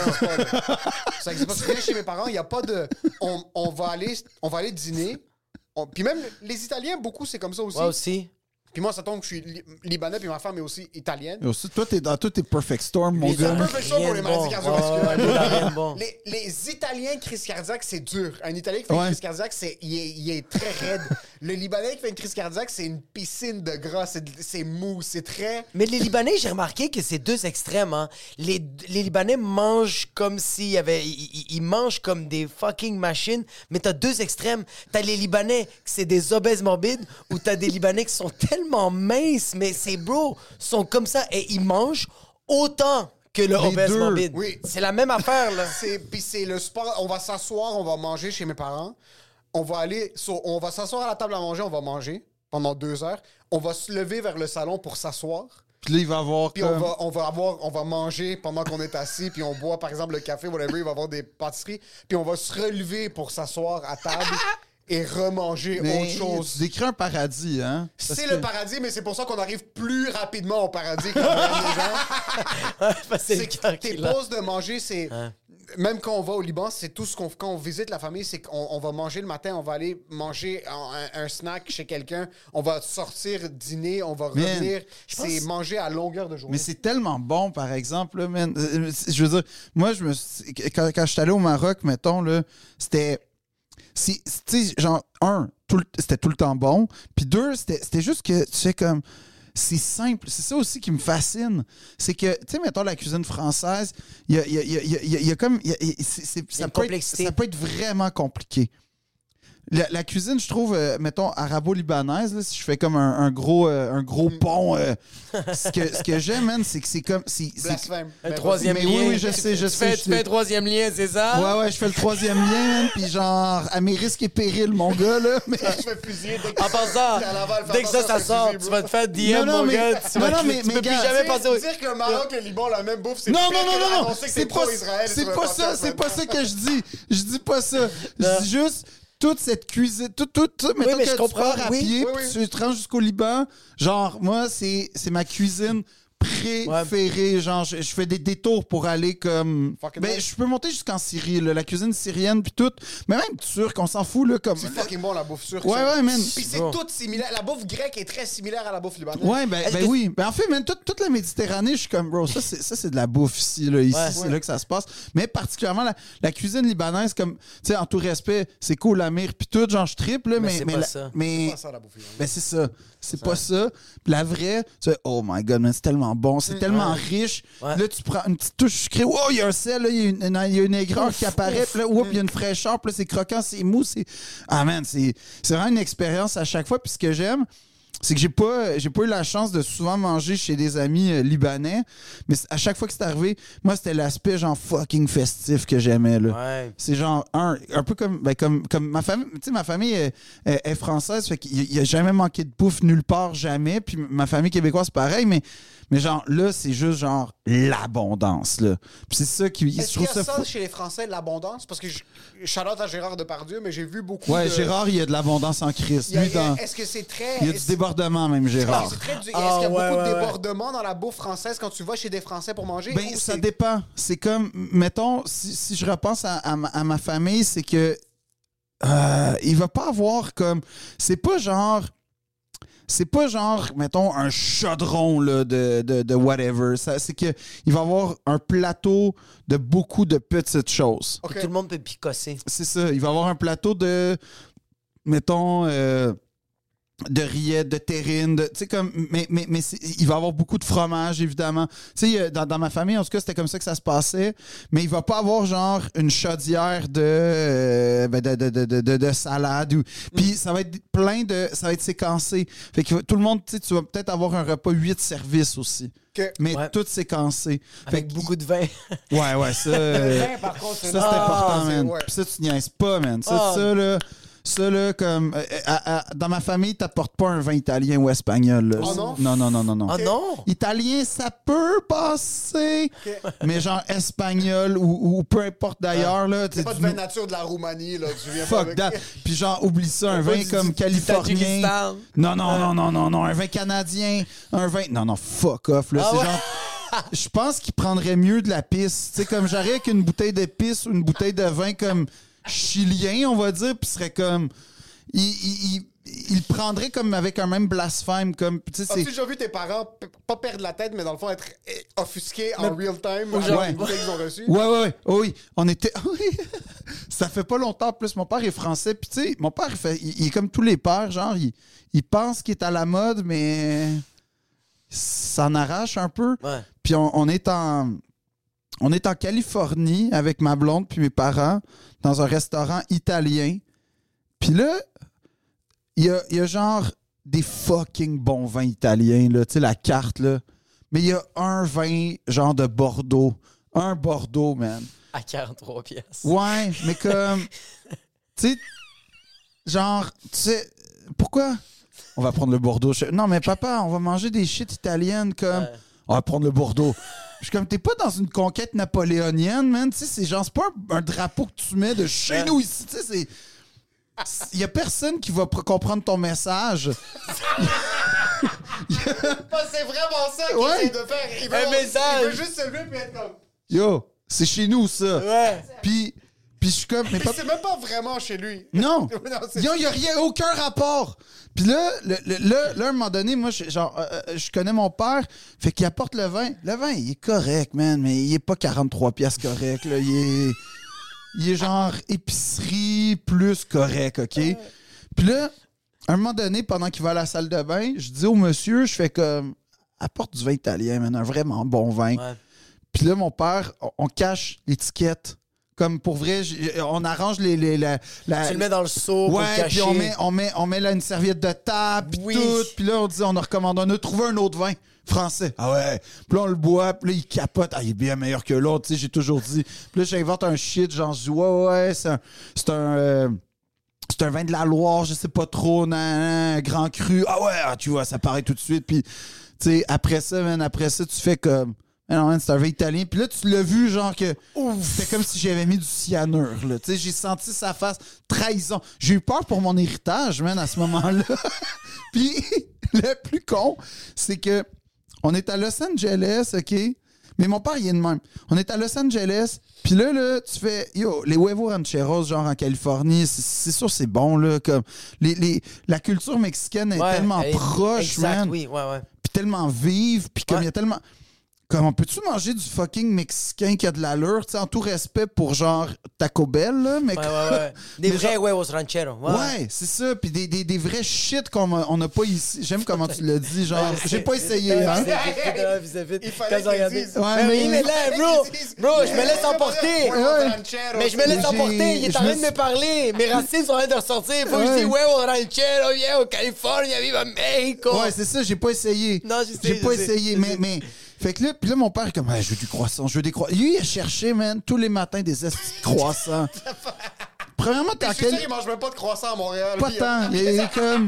Ça existe pas. Tu viens chez mes parents, il n'y a pas de. On va aller dîner. Puis même les Italiens, beaucoup, c'est comme ça aussi. Moi aussi. Puis moi, ça tombe que je suis libanais, puis ma femme est aussi italienne. Et aussi, toi, t'es dans tous tes perfect storm, mon Les gars. Un peu fait chaud pour les maladies cardiovasculaires. Ouais, rien de bon. Les Italiens, crise cardiaque, c'est dur. Un Italien qui fait Ouais. une crise cardiaque, il est très raide. Le Libanais qui fait une crise cardiaque, c'est une piscine de gras. C'est mou, c'est très... Mais les Libanais, j'ai remarqué que c'est deux extrêmes. Hein. Les Libanais mangent comme s'il y avait... Ils mangent comme des fucking machines, mais t'as deux extrêmes. T'as les Libanais, c'est des obèses morbides, ou t'as des Libanais qui sont tellement minces, mais c'est bro, sont comme ça, et ils mangent autant que le Les obèse deux. morbide. Oui. C'est la même affaire, là. Puis c'est le sport. On va s'asseoir, on va manger chez mes parents. On va s'asseoir à la table à manger, on va manger pendant 2 heures. On va se lever vers le salon pour s'asseoir. Puis là, il va avoir Puis comme... on va manger pendant qu'on est assis, puis on boit par exemple le café, whatever, il va y avoir des pâtisseries, puis on va se relever pour s'asseoir à table. et remanger autre chose. Tu décris un paradis, hein? C'est le paradis, mais c'est pour ça qu'on arrive plus rapidement au paradis quand on aime les gens. C'est que tes pauses de manger, c'est... Même quand on va au Liban, c'est tout ce qu'on... Quand on visite la famille, c'est qu'on va manger le matin, on va aller manger un snack chez quelqu'un, on va sortir dîner, on va revenir. C'est manger à longueur de journée. Mais c'est tellement bon, par exemple, là, man. Je veux dire, moi, quand je suis allé au Maroc, mettons, là, c'était... Tu sais, genre, c'était tout le temps bon. Puis deux, c'était juste que, tu sais, comme... C'est simple. C'est ça aussi qui me fascine. C'est que, tu sais, mettons, la cuisine française, il y a comme... Ça peut être vraiment compliqué. La cuisine, je trouve, mettons, arabo-libanaise, là, si je fais comme un gros pont, ce que j'aime, man, c'est que c'est comme... Blasphème. Un troisième lien. Oui, je sais. Tu fais un troisième lien, c'est ça? Ouais, je fais le troisième lien, man, puis genre, à mes risques et périls, mon gars, là. Mais... Je fais fusiller dès que... En passant, dès que ça sort, tu vas te faire DM, mon gars. Tu peux plus jamais passer au... Dire que le Maroc et le Liban, la même bouffe, c'est non, c'est pro-Israël. C'est pas ça, c'est pas ça que je dis. Je dis pas ça. Je dis juste... Toute cette cuisine, mettons mais que je comprends, tu pars à pied, puis tu te rends jusqu'au Liban, genre, moi, c'est ma cuisine préférée. Genre, je fais des détours pour aller comme... Ben, je peux monter jusqu'en Syrie, là, la cuisine syrienne, puis tout. Mais même turc, on s'en fout, là, comme... C'est fucking bon, la bouffe turque. Ouais, man. Puis c'est tout similaire. La bouffe grecque est très similaire à la bouffe libanaise. Ouais, ben oui. Ben, en fait, même toute la Méditerranée, je suis comme, bro, ça, c'est de la bouffe ici, là. Ici, c'est là que ça se passe. Mais particulièrement, la cuisine libanaise, comme, tu sais, en tout respect, c'est cool, la mire, puis tout, genre, je triple, mais... c'est pas ça. Mais... C'est pas ça, la bouffe libanaise. Ben, c'est ça. C'est pas ça. Puis la vraie, tu sais, oh my god, man, c'est tellement bon, c'est tellement riche. Ouais. Là, tu prends une petite touche sucrée. Oh, il y a un sel, là, il y a une aigreur qui apparaît. Puis là, il y a une fraîcheur. Puis là, c'est croquant, c'est mou. Ah, man, c'est vraiment une expérience à chaque fois. Puis ce que j'aime, c'est que j'ai pas eu la chance de souvent manger chez des amis libanais, mais à chaque fois que c'est arrivé, moi, c'était l'aspect genre fucking festif que j'aimais, là. Ouais. C'est genre, un peu comme ma famille, tu sais, ma famille est française, fait qu'il y a jamais manqué de bouffe nulle part, jamais, puis ma famille québécoise, c'est pareil, mais genre, là, c'est juste genre l'abondance, là. Puis c'est ça qui... Est-ce qu'il y a ça chez les Français, l'abondance? Parce que shout-out à Gérard Depardieu, mais j'ai vu beaucoup de... Gérard, il y a de l'abondance en crise. Est-ce que c'est très... Il y a du débordement, même, Gérard. Est-ce qu'il y a beaucoup de débordement dans la bouffe française quand tu vas chez des Français pour manger? Ben, ça dépend. C'est comme, mettons, si je repense à ma famille, c'est que il va pas avoir comme... C'est pas genre, mettons, un chaudron là, de whatever. C'est qu'il va avoir un plateau de beaucoup de petites choses. Okay. Tout le monde peut picosser. C'est ça. Il va avoir un plateau de, mettons... de rillettes, de terrine, tu sais, comme, mais il va y avoir beaucoup de fromage, évidemment. Tu sais, dans ma famille, en tout cas, c'était comme ça que ça se passait, mais il va pas avoir, genre, une chaudière de salade. Puis ça va être ça va être séquencé. Fait que tout le monde, tu sais, tu vas peut-être avoir un repas 8 services aussi. Okay. Mais tout séquencé. Avec beaucoup de vin. Ouais, ça... Le vin, par contre, ça, c'est important, man. Ouais. Puis ça, tu niaises pas, man. Ça, là... Ça, là, comme... dans ma famille, t'apportes pas un vin italien ou espagnol. Là. Oh non? Non. Ah non? Italien, ça peut passer. Okay. Mais genre espagnol ou peu importe d'ailleurs. Là, c'est pas de vin nature de la Roumanie. Là, tu viens fuck that. Puis genre, oublie ça, un vin comme californien. Non. Un vin canadien. Un vin... Non, fuck off. Là, c'est ouais? Genre... Je pense qu'il prendrait mieux de la pisse. Tu sais, comme j'aurais avec une bouteille de pisse ou une bouteille de vin comme... chilien, on va dire, puis serait comme... Il prendrait comme avec un même blasphème, comme... As-tu déjà vu tes parents pas perdre la tête, mais dans le fond être offusqués en real time ouais. qu'ils ont reçu? Ouais. Oui, on était... Ça fait pas longtemps, plus mon père est français, puis tu sais, mon père, il est comme tous les pères, genre, il pense qu'il est à la mode, mais... s'en arrache un peu. Ouais. Puis on est en Californie avec ma blonde puis mes parents dans un restaurant italien. Puis là, il y a genre des fucking bons vins italiens, là, tu sais, la carte, là. Mais il y a un vin genre de Bordeaux. Un Bordeaux, man. À 43 pièces. Ouais, mais comme... tu sais, genre, tu sais, pourquoi? On va prendre le Bordeaux. Non, mais papa, on va manger des shit italiennes comme... Ouais. On va prendre le Bordeaux. Je suis comme, t'es pas dans une conquête napoléonienne, man. Tu sais, c'est genre, c'est pas un drapeau que tu mets de chez nous ici. Tu sais, c'est... il y a personne qui va comprendre ton message. C'est vraiment ça qu'il Ouais. essaie de faire. Il veut, Un message. Il veut juste se lever et être comme... Yo, c'est chez nous, ça. Ouais. Puis je suis comme... Mais pas... C'est même pas vraiment chez lui. Non! Non, c'est- Il n'y a rien, aucun rapport. Puis là, à un moment donné, moi, je connais mon père, fait qu'il apporte le vin. Le vin, il est correct, man, mais il est pas 43 piastres correct, là. Il est genre épicerie plus correct, OK? Puis là, à un moment donné, pendant qu'il va à la salle de bain, je dis au monsieur, je fais comme, apporte du vin italien, man, un vraiment bon vin. Ouais. Puis là, mon père, on cache l'étiquette. Comme pour vrai, on arrange Tu le mets dans le seau pour le Ouais, cacher. puis on met là une serviette de table, puis Oui. tout. Puis là, on dit, on a recommandé, on a trouvé un autre vin français. Ah ouais. Puis là, on le boit, puis là, il capote. Ah, il est bien meilleur que l'autre, tu sais, j'ai toujours dit. Puis là, j'invente un shit, genre, je dis, ouais, c'est un vin de la Loire, je sais pas trop, grand cru. Ah ouais, tu vois, ça paraît tout de suite. Puis, tu sais, après ça, tu fais comme... Mais non, man, c'est un vin italien. Puis là, tu l'as vu, genre que c'était comme si j'avais mis du cyanure. Là. Tu sais, j'ai senti sa face trahison. J'ai eu peur pour mon héritage, man, à ce moment-là. Puis le plus con, c'est que on est à Los Angeles, OK? Mais mon père, il est de même. On est à Los Angeles, puis là, tu fais... Yo, les huevos rancheros, genre en Californie, c'est sûr c'est bon, là. Comme la culture mexicaine est Ouais, tellement elle est- proche, exact, man. oui, ouais. Puis tellement vive, puis comme il y a tellement... Comment peux-tu manger du fucking mexicain qui a de l'allure, tu sais, en tout respect pour genre Taco Bell, là, mais... Ouais. Des mais vrais genre- huevos rancheros. Ouais, c'est ça, puis des vrais shit on n'a pas ici. J'aime comment tu l'as dit, genre, j'ai pas essayé, hein. Il fallait qu'ils disent. Ouais, Mais mais... là, bro, je me laisse emporter. Mais je me laisse J'ai- emporter. Il est je en train me de suis- me parler. Mes racines sont en train de ressortir. Il faut que je Ouais. dise huevos rancheros, yeah, au Californie, viva Mexico. Ouais, c'est ça, j'ai pas essayé. Non, je sais, J'ai pas je sais, essayé, je sais. mais... Fait que là, puis là, mon père est comme, je veux du croissant, je veux des croissants. Lui, il a cherché, man, tous les matins des estis de croissants. Premièrement, t'es en Je suis sûr quel... qu'il mange même pas de croissant à Montréal. Pas Puis, tant. Il est comme...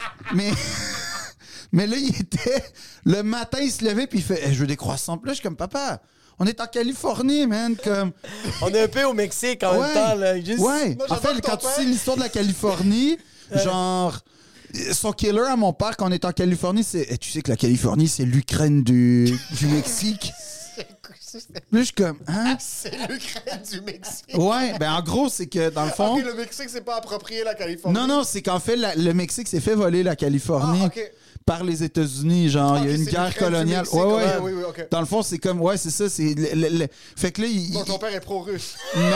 Mais là, il était... Le matin, il se levait, puis il fait, je veux des croissants. Puis là, je suis comme, papa, on est en Californie, man, comme... On est un peu au Mexique en même temps. Là. Juste... Ouais. Moi, En j'adore fait, ton quand tu père. sais l'histoire de la Californie, genre... Son killer à mon père, quand on est en Californie, c'est... Tu sais que la Californie, c'est l'Ukraine du Mexique. Là, je suis comme, hein? C'est l'Ukraine du Mexique. Ouais, ben en gros, c'est que dans le fond... Ok, le Mexique, c'est pas approprié la Californie. Non, c'est qu'en fait, le Mexique s'est fait voler la Californie Ah, ok. par les États-Unis. Genre, il y a ok, une c'est guerre l'Ukraine du coloniale. Mexique, Ouais. ouais, oui, ok. Dans le fond, c'est comme... Ouais, c'est ça. C'est Fait que là, Donc, ton père est pro-russe.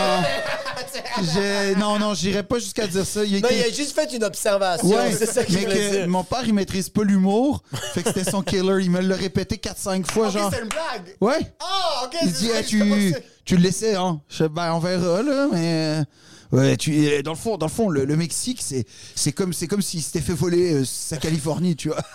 Non, j'irais pas jusqu'à dire ça. Non, il a juste fait une observation. Ouais, C'est ça qu'il mais voulait que dire. mon père, il maîtrise pas l'humour. Fait que c'était son killer. Il me l'a répété 4-5 fois, Ok, genre... c'est une blague. Ouais. Ah, ok. Il c'est dit, vrai, hey, je sais pas, tu le laissais, hein? Je fais, ben, on verra, là, mais... Ouais, dans le fond, le Mexique, c'est comme s'il s'était fait voler sa Californie, tu vois.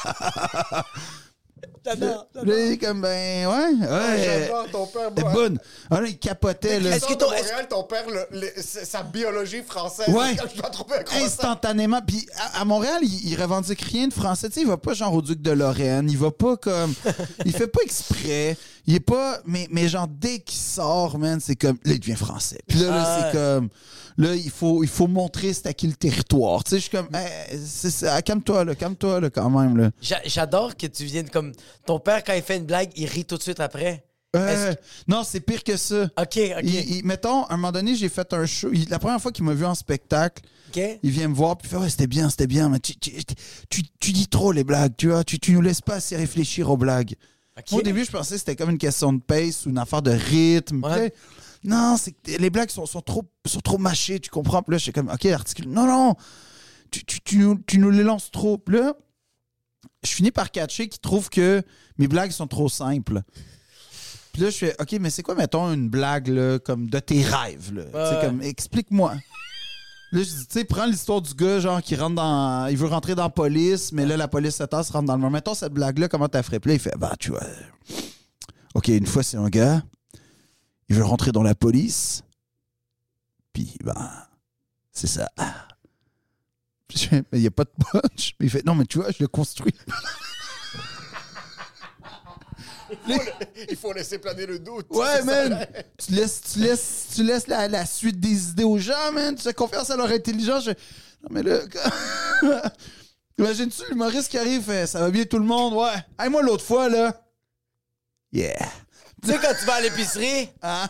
J'adore. Là, il est comme, ben, ouais. J'adore ton père. C'est moi. bonne. Ah là, il capotait, là. Est-ce que ton père, sa biologie française, Ouais. je dois trouver un croissant. Instantanément. Puis à Montréal, il revendique rien de français. Tu sais, il va pas genre au Duc de Lorraine. Il va pas comme... il fait pas exprès. Il est pas... Mais genre, dès qu'il sort, man, c'est comme... Là, il devient français. Puis là, c'est comme... Là, il faut montrer c'est à qui le territoire. Tu sais, je suis comme... calme-toi, là, quand même, là. J'adore que tu viennes comme... Ton père, quand il fait une blague, il rit tout de suite après. Non, c'est pire que ça. OK. Mettons, à un moment donné, j'ai fait un show. La première fois qu'il m'a vu en spectacle, OK. il vient me voir, puis il fait, ouais, c'était bien, mais tu dis trop les blagues, tu vois, tu nous laisses pas assez réfléchir aux blagues. OK. Moi, au début, je pensais que c'était comme une question de pace ou une affaire de rythme. Ouais. Puis, non, c'est que les blagues sont trop mâchées, tu comprends? Puis là, j'étais comme, OK, articule. Non, tu nous les lances trop. Puis là, je finis par catcher qu'il trouve que mes blagues sont trop simples. Puis là, je fais, OK, mais c'est quoi, mettons, une blague, là, comme de tes rêves, là? Tu sais, comme, explique-moi. Là, je dis, tu sais, prends l'histoire du gars, genre, qui rentre dans... Il veut rentrer dans la police, mais là, la police se tasse, rentre dans le mur. Mettons cette blague-là, comment t'as fait? Puis là, il fait, bah, tu vois... OK, une fois, c'est un gars, il veut rentrer dans la police, puis, ben, c'est ça. Puis je fais, mais il n'y a pas de punch. Mais il fait, non, mais tu vois, je le construis. Là, Il faut laisser planer le doute. Ouais, man. Tu laisses la suite des idées aux gens, man. Tu fais confiance à leur intelligence. Non, mais là... Imagine-tu l'humoriste qui arrive, fait, ça va bien tout le monde, ouais. Hey, moi, l'autre fois, là... Yeah. Tu sais, quand tu vas à l'épicerie... Hein?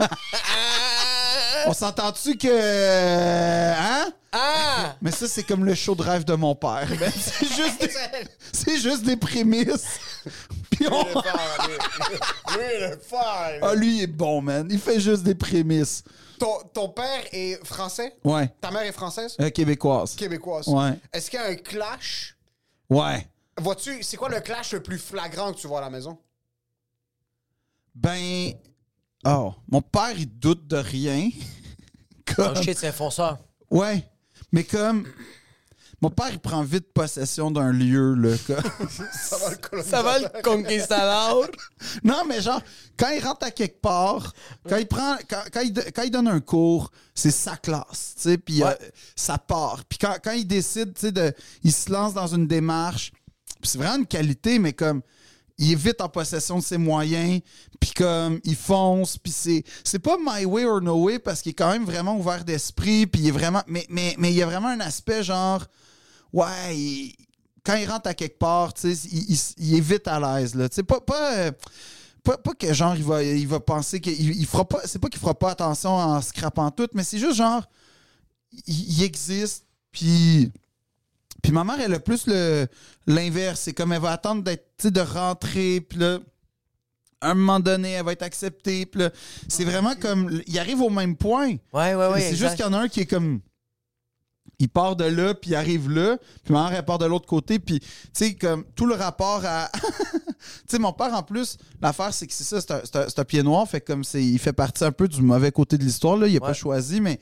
On s'entend-tu que... Hein? Ah! Mais ça, c'est comme le show de rêve de mon père. Ben, c'est juste des prémices. Puis on... Lui, le fort. Ah, lui, il est bon, man. Il fait juste des prémices. Ton père est français? Ouais. Ta mère est française? Québécoise. Québécoise. Ouais. Est-ce qu'il y a un clash? Ouais. Vois-tu, c'est quoi le clash le plus flagrant que tu vois à la maison? Ben... Oh, mon père, il doute de rien. Oh shit, c'est un fonceur. Ouais. Mais comme... Mon père, il prend vite possession d'un lieu, là. Ça va le conquistador. Non, mais genre, quand il rentre à quelque part, quand il donne un cours, c'est sa classe, tu sais, puis ça part. Puis quand il décide, tu sais, il se lance dans une démarche, c'est vraiment une qualité, mais comme, il est vite en possession de ses moyens, puis comme, il fonce, puis c'est pas my way or no way, parce qu'il est quand même vraiment ouvert d'esprit, puis il est vraiment, mais il y a vraiment un aspect genre... Ouais, quand il rentre à quelque part, tu sais, il est vite à l'aise, là. Tu sais, pas que genre, il va penser qu'il fera pas... C'est pas qu'il fera pas attention en scrapant tout, mais c'est juste genre, il existe, puis ma mère, elle a plus l'inverse. C'est comme elle va attendre de rentrer, puis là, à un moment donné, elle va être acceptée, puis là, c'est vraiment comme... Il arrive au même point. Ouais. C'est juste qu'il y en a un qui est comme... Il part de là, puis il arrive là, puis ma mère, elle part de l'autre côté, puis, tu sais, comme, tout le rapport à... tu sais, mon père, en plus, l'affaire, c'est que c'est ça, c'est un pied noir, fait comme, il fait partie un peu du mauvais côté de l'histoire, là, il n'a pas choisi, mais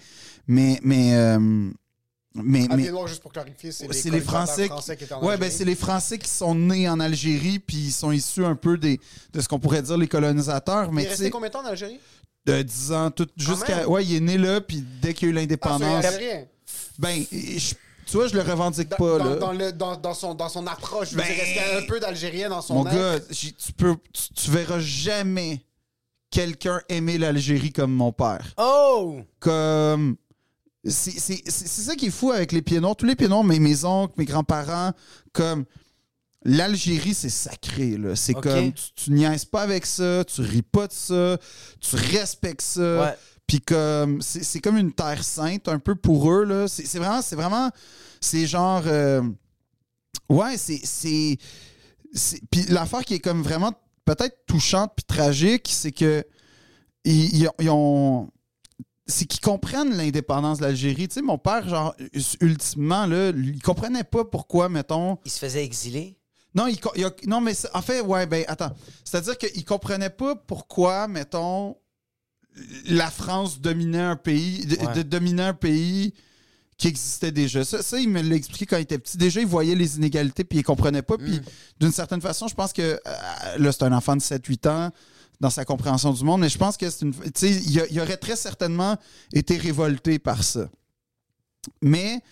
pied noir, juste pour clarifier, c'est les Français qui étaient en Algérie. ben, c'est les Français qui sont nés en Algérie, puis ils sont issus un peu de ce qu'on pourrait dire les colonisateurs, mais il est resté combien de temps en Algérie? De 10 ans, tout, jusqu'à... Ouais, il est né là, puis dès qu'il y a eu l'indépendance... c'est rien. Ben, tu vois, je le revendique pas, là. Dans son approche, je veux dire, est-ce qu'il y a un peu d'Algérien dans son Mon gars, tu verras jamais quelqu'un aimer l'Algérie comme mon père. Oh! Comme... C'est ça qui est fou avec les pieds noirs. Tous les pieds noirs, mes oncles, mes grands-parents, comme... L'Algérie, c'est sacré, là. C'est comme... Tu niaises pas avec ça, tu ris pas de ça, tu respectes ça. Ouais. Puis comme, c'est comme une terre sainte un peu pour eux, là. C'est vraiment, c'est genre... ouais, c'est... Puis l'affaire qui est comme vraiment peut-être touchante puis tragique, c'est que ils ont... C'est qu'ils comprennent l'indépendance de l'Algérie. Tu sais, mon père, genre, ultimement, là, il comprenait pas pourquoi, mettons... Il se faisait exiler? Non, non, mais en fait, ouais, ben, attends. C'est-à-dire qu'il comprenait pas pourquoi, mettons... la France dominait un pays, dominait un pays qui existait déjà. Ça, il me l'a expliqué quand il était petit. Déjà, il voyait les inégalités puis il comprenait pas. Puis d'une certaine façon, je pense que là, c'est un enfant de 7-8 ans dans sa compréhension du monde, mais je pense que c'est une... Tu sais, il aurait très certainement été révolté par ça. Mais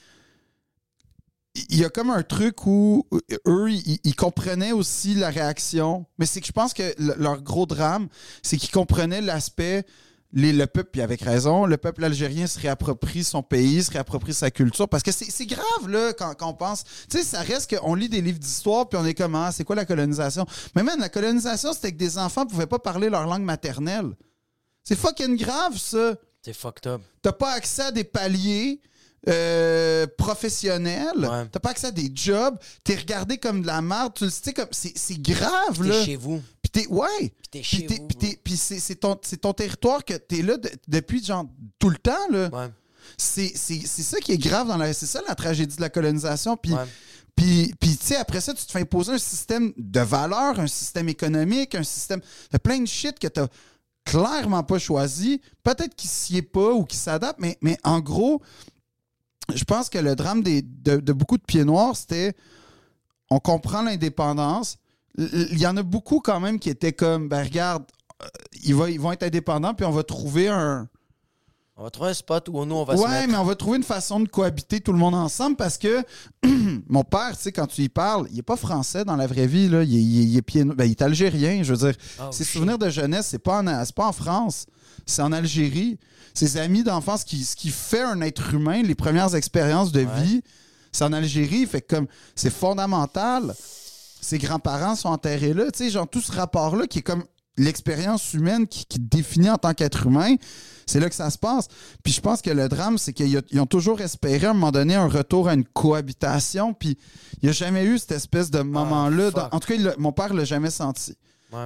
il y a comme un truc où eux, ils comprenaient aussi la réaction. Mais c'est que je pense que leur gros drame, c'est qu'ils comprenaient l'aspect... Le peuple, puis avec raison, le peuple algérien se réapproprie son pays, se réapproprie sa culture, parce que c'est grave, là, quand on pense... Tu sais, ça reste qu'on lit des livres d'histoire, puis on est comme, c'est quoi la colonisation? Mais man, la colonisation, c'était que des enfants ne pouvaient pas parler leur langue maternelle. C'est fucking grave, ça. C'est fucked up. T'as pas accès à des paliers professionnels, t'as pas accès à des jobs, t'es regardé comme de la merde, tu sais, comme... C'est grave, là. T'es chez vous. Puis c'est ton territoire que t'es là depuis genre tout le temps, là. Ouais. C'est ça qui est grave c'est ça la tragédie de la colonisation. Puis tu sais, après ça, tu te fais imposer un système de valeurs, un système économique, un système... T'as plein de shit que t'as clairement pas choisi. Peut-être qu'il s'y est pas ou qu'il s'adapte, mais en gros, je pense que le drame de beaucoup de pieds noirs, c'était... On comprend l'indépendance. Il y en a beaucoup quand même qui étaient comme, ben regarde, ils vont être indépendants, puis on va trouver un On va trouver un spot où nous, on va se Ouais, mettre. mais on va trouver une façon de cohabiter tout le monde ensemble parce que mon père, tu sais, quand tu y parles, il est pas français dans la vraie vie, là. Il est algérien, je veux dire. Ses souvenirs de jeunesse, c'est pas en France, c'est en Algérie. Ses amis d'enfance, ce qui fait un être humain, les premières expériences de vie, c'est en Algérie. Fait que comme c'est fondamental. Ses grands-parents sont enterrés là, tu sais, genre tout ce rapport-là qui est comme l'expérience humaine qui te définit en tant qu'être humain, c'est là que ça se passe. Puis je pense que le drame, c'est qu'ils ont toujours espéré à un moment donné un retour à une cohabitation, puis il n'y a jamais eu cette espèce de moment-là. En tout cas, mon père l'a jamais senti. Ouais.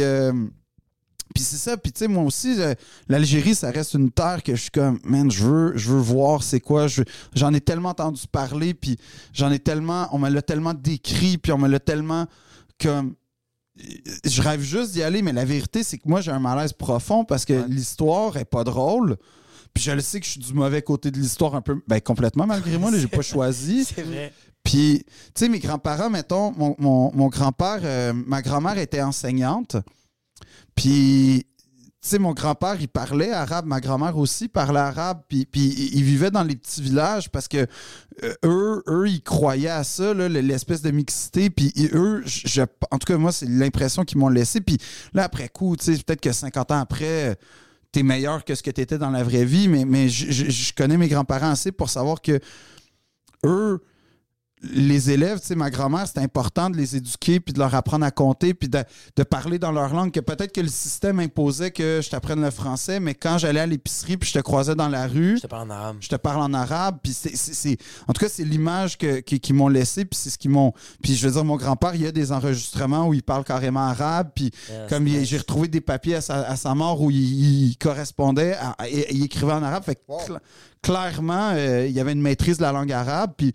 Puis c'est ça, puis tu sais, moi aussi, l'Algérie, ça reste une terre que je suis comme, man, je veux voir c'est quoi. J'en ai tellement entendu parler, puis on me l'a tellement décrit, puis on me l'a tellement comme... Je rêve juste d'y aller, mais la vérité, c'est que moi, j'ai un malaise profond parce que l'histoire est pas drôle. Puis je le sais que je suis du mauvais côté de l'histoire un peu, ben complètement malgré moi, là, j'ai pas choisi. C'est vrai. Puis, tu sais, mes grands-parents, mettons, mon grand-père, ma grand-mère était enseignante. Puis, tu sais, mon grand-père, il parlait arabe, ma grand-mère aussi parlait arabe, puis ils vivaient dans les petits villages parce que eux, ils croyaient à ça, là, l'espèce de mixité, puis eux, en tout cas, moi, c'est l'impression qu'ils m'ont laissé, puis là, après coup, tu sais, peut-être que 50 ans après, t'es meilleur que ce que t'étais dans la vraie vie, mais je connais mes grands-parents assez pour savoir que eux... Les élèves, tu sais, ma grand-mère, c'était important de les éduquer puis de leur apprendre à compter puis de parler dans leur langue, que peut-être que le système imposait que je t'apprenne le français, mais quand j'allais à l'épicerie puis je te croisais dans la rue... Je te parle en arabe. Je te parle en arabe, puis en tout cas, c'est l'image qu'ils m'ont laissé, puis c'est ce qu'ils m'ont... Puis je veux dire, mon grand-père, il y a des enregistrements où il parle carrément arabe, puis j'ai retrouvé des papiers à sa mort où il correspondait, il écrivait en arabe, fait que clairement, il y avait une maîtrise de la langue arabe, puis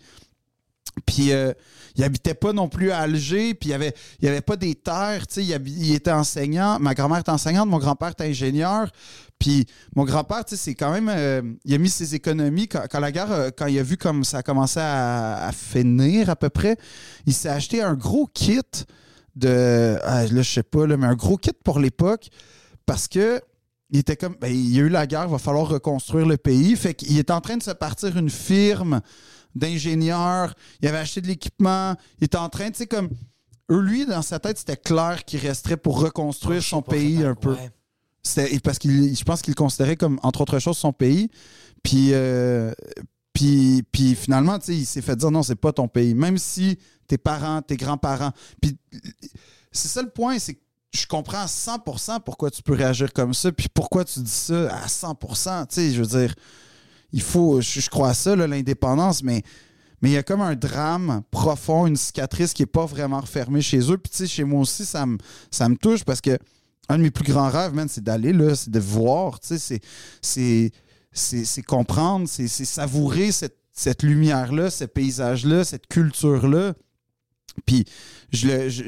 il habitait pas non plus à Alger, puis il y avait pas des terres, tu sais, il était enseignant, ma grand-mère était enseignante, mon grand-père était ingénieur, puis mon grand-père, tu sais, c'est quand même, il a mis ses économies, quand la guerre, quand il a vu comme ça commençait à finir à peu près, il s'est acheté un gros kit là, je sais pas, là, mais un gros kit pour l'époque, parce que il était comme, ben, il y a eu la guerre, il va falloir reconstruire le pays, fait qu'il est en train de se partir une firme d'ingénieur, il avait acheté de l'équipement, il était en train, tu sais, comme... Lui, dans sa tête, c'était clair qu'il resterait pour reconstruire son pays un peu. Ouais. Parce que je pense qu'il le considérait comme, entre autres choses, son pays. Puis finalement, tu sais, il s'est fait dire, non, c'est pas ton pays. Même si tes parents, tes grands-parents... Puis c'est ça le point, c'est que je comprends à 100% pourquoi tu peux réagir comme ça, puis pourquoi tu dis ça à 100%. Tu sais, je veux dire... Il faut, je crois à ça, là, l'indépendance, mais il y a comme un drame profond, une cicatrice qui n'est pas vraiment refermée chez eux. Puis, tu sais, chez moi aussi, ça me touche parce que un de mes plus grands rêves, man, c'est d'aller là, c'est de voir, tu sais, c'est comprendre, c'est savourer cette lumière-là, ce paysage-là, cette culture-là. Puis, je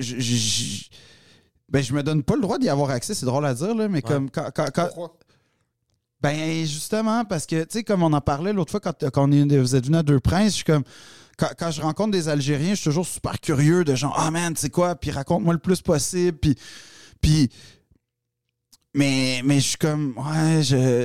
me donne pas le droit d'y avoir accès, c'est drôle à dire, là, mais comme quand Pourquoi? Ben, justement, parce que, tu sais, comme on en parlait l'autre fois quand vous êtes venu à Deux Princes, je suis comme... Quand je rencontre des Algériens, je suis toujours super curieux de genre, ah man, tu sais quoi, puis raconte-moi le plus possible, puis mais je suis comme, ouais,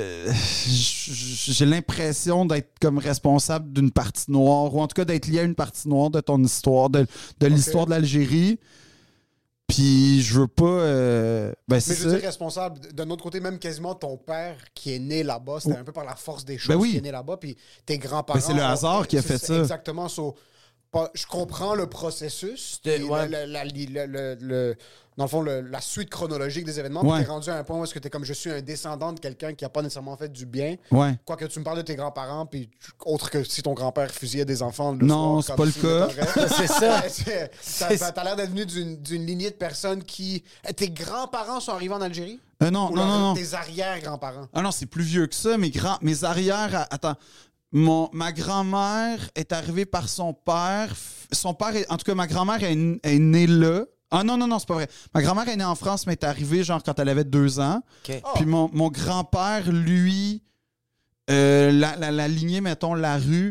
j'ai l'impression d'être comme responsable d'une partie noire, ou en tout cas d'être lié à une partie noire de ton histoire, de l'histoire de l'Algérie. Puis je veux pas... mais je veux dire responsable. D'un autre côté, même quasiment ton père qui est né là-bas, c'était un peu par la force des choses qui est né là-bas. Puis tes grands-parents... Ben c'est le hasard qui a fait ça. Exactement. Je comprends le processus. Dans le fond, la suite chronologique des événements. Puis t'es rendu à un point où est-ce que t'es comme, je suis un descendant de quelqu'un qui n'a pas nécessairement fait du bien. Ouais. Quoique tu me parles de tes grands-parents, puis autre que si ton grand-père fusillait des enfants le non, soir. Non, c'est pas le cas. C'est ça. T'as l'air d'être venu d'une lignée de personnes qui... Tes grands-parents sont arrivés en Algérie? Non. Tes arrière-grands-parents? Ah non, c'est plus vieux que ça. Mes arrières... Attends. Ma grand-mère est arrivée par son père. Son père, en tout cas, ma grand-mère est née là. Ah non, c'est pas vrai. Ma grand-mère est née en France, mais est arrivée genre quand elle avait 2 ans. Okay. Puis mon grand-père, lui, la lignée, mettons, la rue,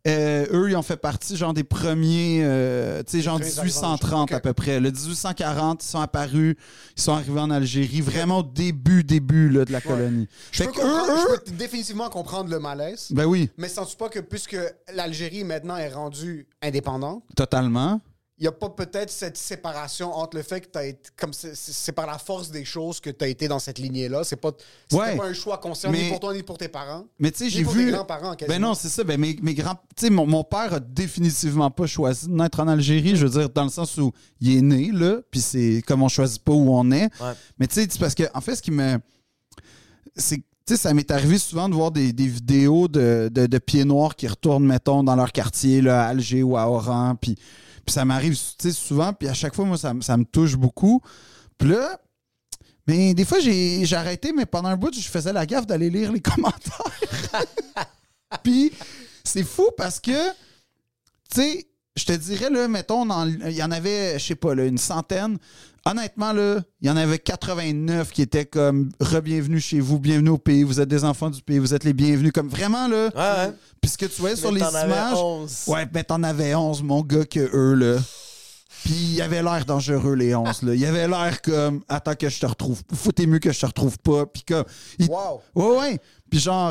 eux, ils ont fait partie genre des premiers, tu sais, genre premiers 1830 arrivants, à peu près. Le 1840, ils sont apparus, ils sont arrivés en Algérie, vraiment au début là, de la colonie. Je Fait peux, que je peux définitivement comprendre le malaise. ben oui, Mais sens-tu pas que puisque l'Algérie maintenant est rendue indépendante, totalement. il n'y a pas peut-être cette séparation entre le fait que tu as été. Comme c'est par la force des choses que tu as été dans cette lignée-là. C'était Ouais. pas un choix conscient ni pour toi ni pour tes parents. Mais tu sais, Ni j'ai pour vu. tes grands-parents, quasiment. Ben non, c'est ça. Ben mes grands. Tu sais, mon père a définitivement pas choisi de naître en Algérie. Je veux dire, dans le sens où il est né, là. Puis c'est comme on choisit pas où on est. Ouais. Mais tu sais, c'est parce que, en fait, ce qui me. C'est. Tu sais, ça m'est arrivé souvent de voir des vidéos de pieds noirs qui retournent, mettons, dans leur quartier, là, à Alger ou à Oran. Puis ça m'arrive, tu sais, souvent. Puis à chaque fois, moi, ça me touche beaucoup. Puis là, mais des fois, j'ai arrêté, mais pendant un bout, je faisais la gaffe d'aller lire les commentaires. Puis c'est fou parce que, tu sais, je te dirais, là, mettons, il y en avait, je sais pas, là, une centaine. Honnêtement, là, il y en avait 89 qui étaient comme « Re-bienvenue chez vous, bienvenue au pays, vous êtes des enfants du pays, vous êtes les bienvenus ». Comme vraiment, là. Ouais. Puis ce que tu voyais sur Mais les t'en avais images... 11. Ouais, ben t'en avais 11, mon gars, que eux, là. Puis il avait l'air dangereux, les 11, là. Il avait l'air comme « Attends que je te retrouve. Foutez mieux que je te retrouve pas. » Puis comme... Wow! Ouais. Puis genre...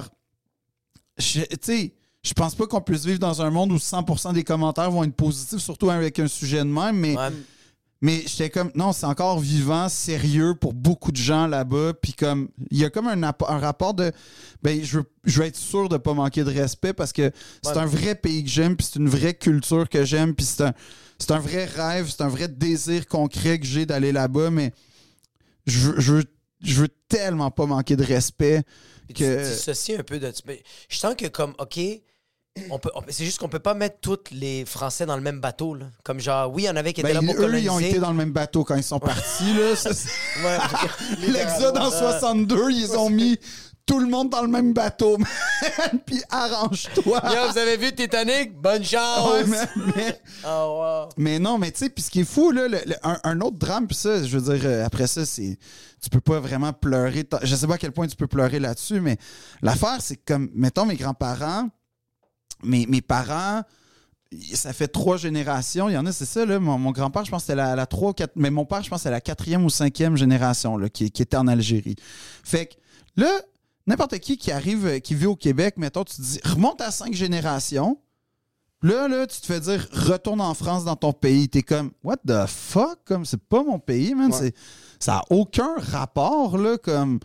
Tu sais... Je pense pas qu'on puisse vivre dans un monde où 100% des commentaires vont être positifs, surtout avec un sujet de même, mais... Ouais. Mais j'étais comme, non, c'est encore vivant, sérieux pour beaucoup de gens là-bas. Puis comme, il y a comme un rapport de, ben, je veux être sûr de pas manquer de respect parce que c'est un vrai pays que j'aime, puis c'est une vraie culture que j'aime, puis c'est un vrai rêve, c'est un vrai désir concret que j'ai d'aller là-bas, mais je veux tellement pas manquer de respect Puis que... tu dissocies un peu de... Je sens que comme, OK... c'est juste qu'on peut pas mettre tous les Français dans le même bateau. Là. Comme genre, oui, il y en avait qui étaient là pour eux, coloniser. ils ont été dans le même bateau quand ils sont partis. Là. Ça, Ouais. L'exode en 62, ils ont mis tout le monde dans le même bateau. Puis arrange-toi. Yo, vous avez vu Titanic? Bonne chance! Ouais, Oh, wow. mais non, mais tu sais, puis ce qui est fou, là, un autre drame, puis ça, je veux dire, après ça, c'est... Tu peux pas vraiment pleurer. Je sais pas à quel point tu peux pleurer là-dessus, mais l'affaire, c'est que, comme, mettons, mes grands-parents... Mes parents, ça fait 3 générations. Il y en a, c'est ça, là. Mon grand-père, je pense que c'était la 3 ou 4... Mais mon père, je pense que c'était la 4e ou 5e génération là, qui était en Algérie. Fait que là, n'importe qui arrive, qui vit au Québec, mettons, tu te dis, remonte à 5 générations. Là, tu te fais dire, retourne en France dans ton pays. T'es comme, what the fuck? Comme, c'est pas mon pays, man. Ouais. Ça a aucun rapport, là, comme...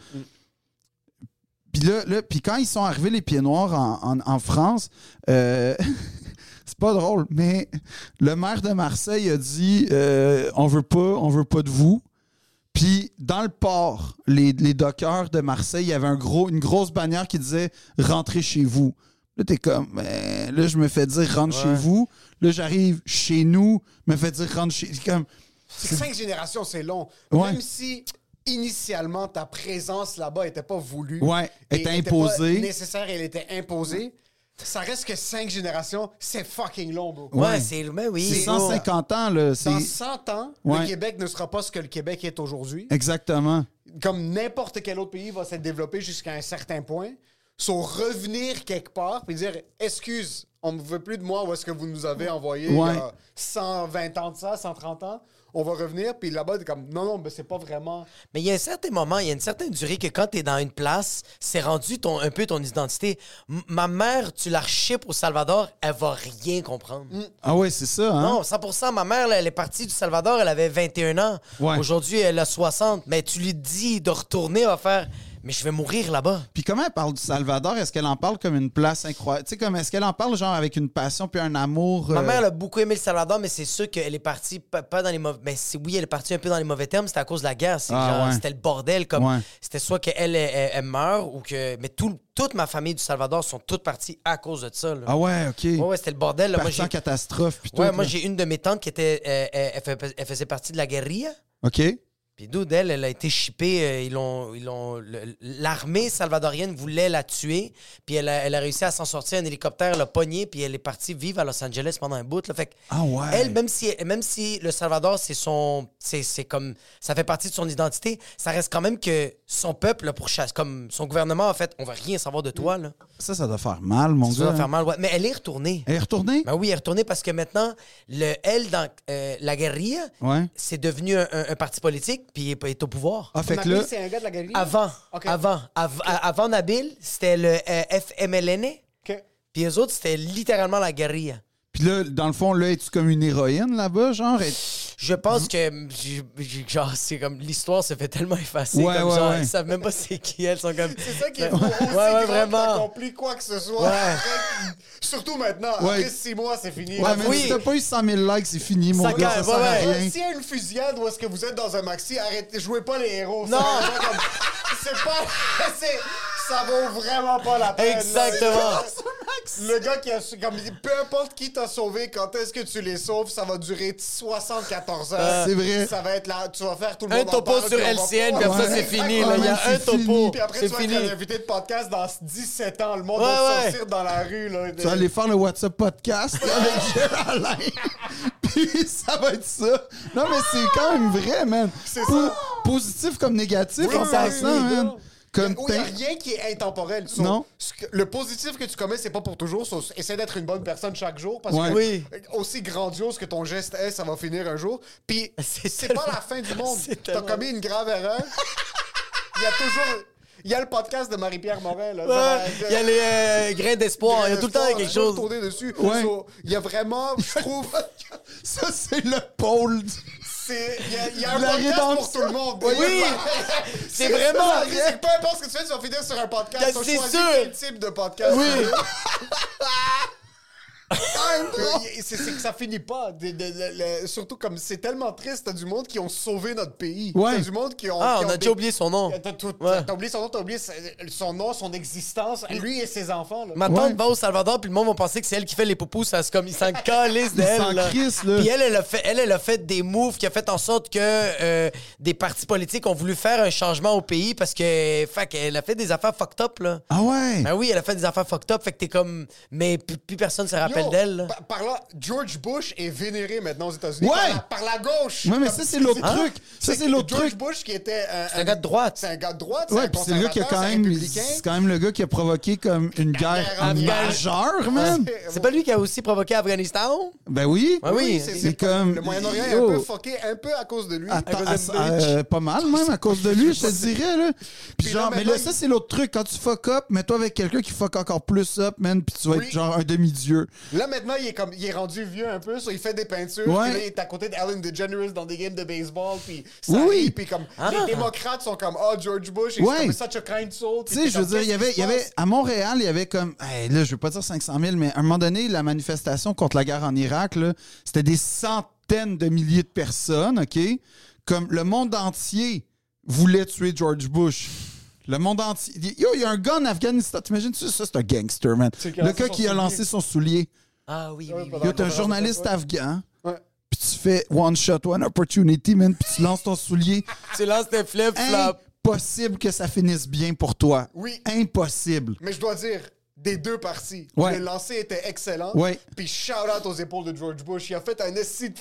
Puis quand ils sont arrivés, les Pieds Noirs, en France, c'est pas drôle, mais le maire de Marseille a dit on veut pas de vous. Puis dans le port, les dockers de Marseille, il y avait une grosse bannière qui disait rentrez chez vous. Là, t'es comme, là, je me fais dire rentre chez vous. Là, j'arrive chez nous, me fais dire rentre chez. C'est 5 générations, c'est long. Ouais. Même si initialement ta présence là-bas n'était pas voulue, était imposée, pas nécessaire, elle était imposée. Ça reste que 5 générations, c'est fucking long, bro. Ouais, c'est... Mais oui. C'est 150 ans, là. Dans 100 ans, le Québec ne sera pas ce que le Québec est aujourd'hui. Exactement. Comme n'importe quel autre pays va s'être développé jusqu'à un certain point. Sauf revenir quelque part et dire « Excuse, on ne veut plus de moi où est-ce que vous nous avez envoyé il y a 120 ans de ça, 130 ans. On va revenir. » Puis là-bas, t'es comme « Non, mais c'est pas vraiment... » Mais il y a un certain moment, il y a une certaine durée que quand t'es dans une place, c'est rendu un peu ton identité. Ma mère, tu la ship au Salvador, elle va rien comprendre. Ah ouais, c'est ça, hein? Non, 100%. Ma mère, elle est partie du Salvador, elle avait 21 ans. Ouais. Aujourd'hui, elle a 60. Mais tu lui dis de retourner, elle va faire... Mais je vais mourir là-bas. Puis comment elle parle du Salvador? Est-ce qu'elle en parle comme une place incroyable? Tu sais, comme est-ce qu'elle en parle genre avec une passion puis un amour? Ma mère, elle a beaucoup aimé le Salvador, mais c'est sûr qu'elle est partie pas dans les mauvais... Mais oui, elle est partie un peu dans les mauvais termes. C'était à cause de la guerre. C'était le bordel. Comme c'était soit qu'elle elle meurt ou que... Mais toute ma famille du Salvador sont toutes parties à cause de ça. Là. Ah ouais, OK. Ouais, c'était le bordel. Là. Partie en catastrophe. Puis ouais, tout, moi, là. j'ai une de mes tantes qui était... elle faisait partie de la guérilla. OK. Puis dude, elle a été shippée. L'armée salvadorienne voulait la tuer. Puis elle a réussi à s'en sortir. Un hélicoptère l'a pognée. Puis elle est partie vivre à Los Angeles pendant un bout. Là. Fait que elle, même si le Salvador, c'est comme ça fait partie de son identité, ça reste quand même que son peuple, là, pour chasser, comme son gouvernement, en fait, on va rien savoir de toi. Là. Ça doit faire mal, mon gars. Ça doit faire mal, ouais. Mais elle est retournée. Elle est retournée? Ben oui, elle est retournée parce que maintenant, elle, dans la guérilla, c'est devenu un parti politique. Puis il est au pouvoir. Ah, fait que là... c'est un gars de la guérilla? Avant Nabil, c'était le FMLN. OK. Puis eux autres, c'était littéralement la guérilla. Puis là, dans le fond, là, es-tu comme une héroïne là-bas, genre? Je pense que, genre, c'est comme l'histoire se fait tellement effacer. Genre, ils savent même pas c'est qui elles sont comme. C'est ça qui est fou. Vraiment. Accompli quoi que ce soit. Surtout maintenant. Après 6 mois, c'est fini. Ouais, mais si t'as pas eu 100 000 likes, c'est fini, mon gars. Ça sert à rien. S'il y a une fusillade où est-ce que vous êtes dans un maxi, arrêtez, jouez pas les héros. Non! C'est pas. Ça vaut vraiment pas la peine. Exactement. Le gars qui a... Comme, peu importe qui t'a sauvé, quand est-ce que tu les sauves, ça va durer 74 heures. C'est vrai. Ça va être là... Tu vas faire tout le monde un topo sur LCN, puis après ça, c'est fini. Là. Il y a un topo. Puis après, tu vas être un invité de podcast dans 17 ans. Le monde va sortir dans la rue. Là, Tu vas aller faire le WhatsApp podcast avec Géraldin. Puis ça va être ça. Non, mais c'est quand même vrai, man. C'est ça. Positif comme négatif en passant, man. Il n'y a rien qui est intemporel. Non. Le positif que tu commets, c'est pas pour toujours. Essaie d'être une bonne personne chaque jour. Parce que aussi grandiose que ton geste est, ça va finir un jour. Puis c'est pas la fin du monde. T'as commis une grave erreur. Il y a toujours... Il y a le podcast de Marie-Pierre Morin. Là. Il y a les grains d'espoir. Il y a tout le temps quelque chose. Tourner dessus. Il y a vraiment, je trouve... Ça, c'est le pôle... Il y a un podcast pour tout le monde. Oui! C'est vraiment... Peu importe ce que tu fais, tu vas finir sur un podcast. C'est sûr! Quel type de podcast. Oui! C'est que ça finit pas. Surtout comme c'est tellement triste, t'as du monde qui ont sauvé notre pays. Ouais. T'as du monde qui ont... on a déjà oublié son nom. T'as oublié son nom, t'as oublié son nom, son existence, lui et ses enfants. Là. Ma tante va au Salvador, puis le monde va penser que c'est elle qui fait les poupous. Ça, c'est comme, ils s'en calissent d'elle. Puis elle a fait des moves qui a fait en sorte que des partis politiques ont voulu faire un changement au pays parce que elle a fait des affaires fucked up. Là. Ah ouais? Ben oui, elle a fait des affaires fucked up. Fait que t'es comme... Mais plus personne se rappelle d'elle. Par là, George Bush est vénéré maintenant aux États-Unis par la gauche. Ouais, mais ça, c'est l'autre truc. Ça, c'est l'autre truc. George Bush qui était... C'est un gars de droite. C'est un gars de droite. Ouais, puis c'est le gars qui a quand même... C'est quand même le gars qui a provoqué comme une guerre majeure, man. C'est pas lui qui a aussi provoqué Afghanistan? Ben oui. Oui, c'est comme... Le Moyen-Orient est un peu fucké, un peu à cause de lui. Pas mal, même, à cause de lui, je te dirais, là. Puis genre, mais là, ça, c'est l'autre truc. Quand tu fuck up, mets-toi avec quelqu'un qui fuck encore plus up, man, puis tu vas être genre un demi-dieu. Là, maintenant, il est rendu vieux un peu, il fait des peintures, puis là, il est à côté d'Ellen DeGeneres dans des games de baseball, puis ça rit, puis comme les démocrates sont comme George Bush, il est comme such a kind soul. Tu sais, je veux dire, il y avait à Montréal, il y avait comme, là, je veux pas dire 500 000, mais à un moment donné, la manifestation contre la guerre en Irak, là, c'était des centaines de milliers de personnes, OK? Comme le monde entier voulait tuer George Bush. Le monde entier. Il y a un gars en Afghanistan. T'imagines-tu ça? C'est un gangster, man. Le gars qui a lancé son soulier. Ah oui. T'es un journaliste afghan. Puis tu fais one shot, one opportunity, man. Puis tu lances ton soulier. Tu lances tes flip-flops. Impossible que ça finisse bien pour toi. Oui. Impossible. Mais je dois dire, des deux parties. Ouais. Le lancer était excellent. Ouais. Puis shout-out aux épaules de George Bush. Il a fait un esti de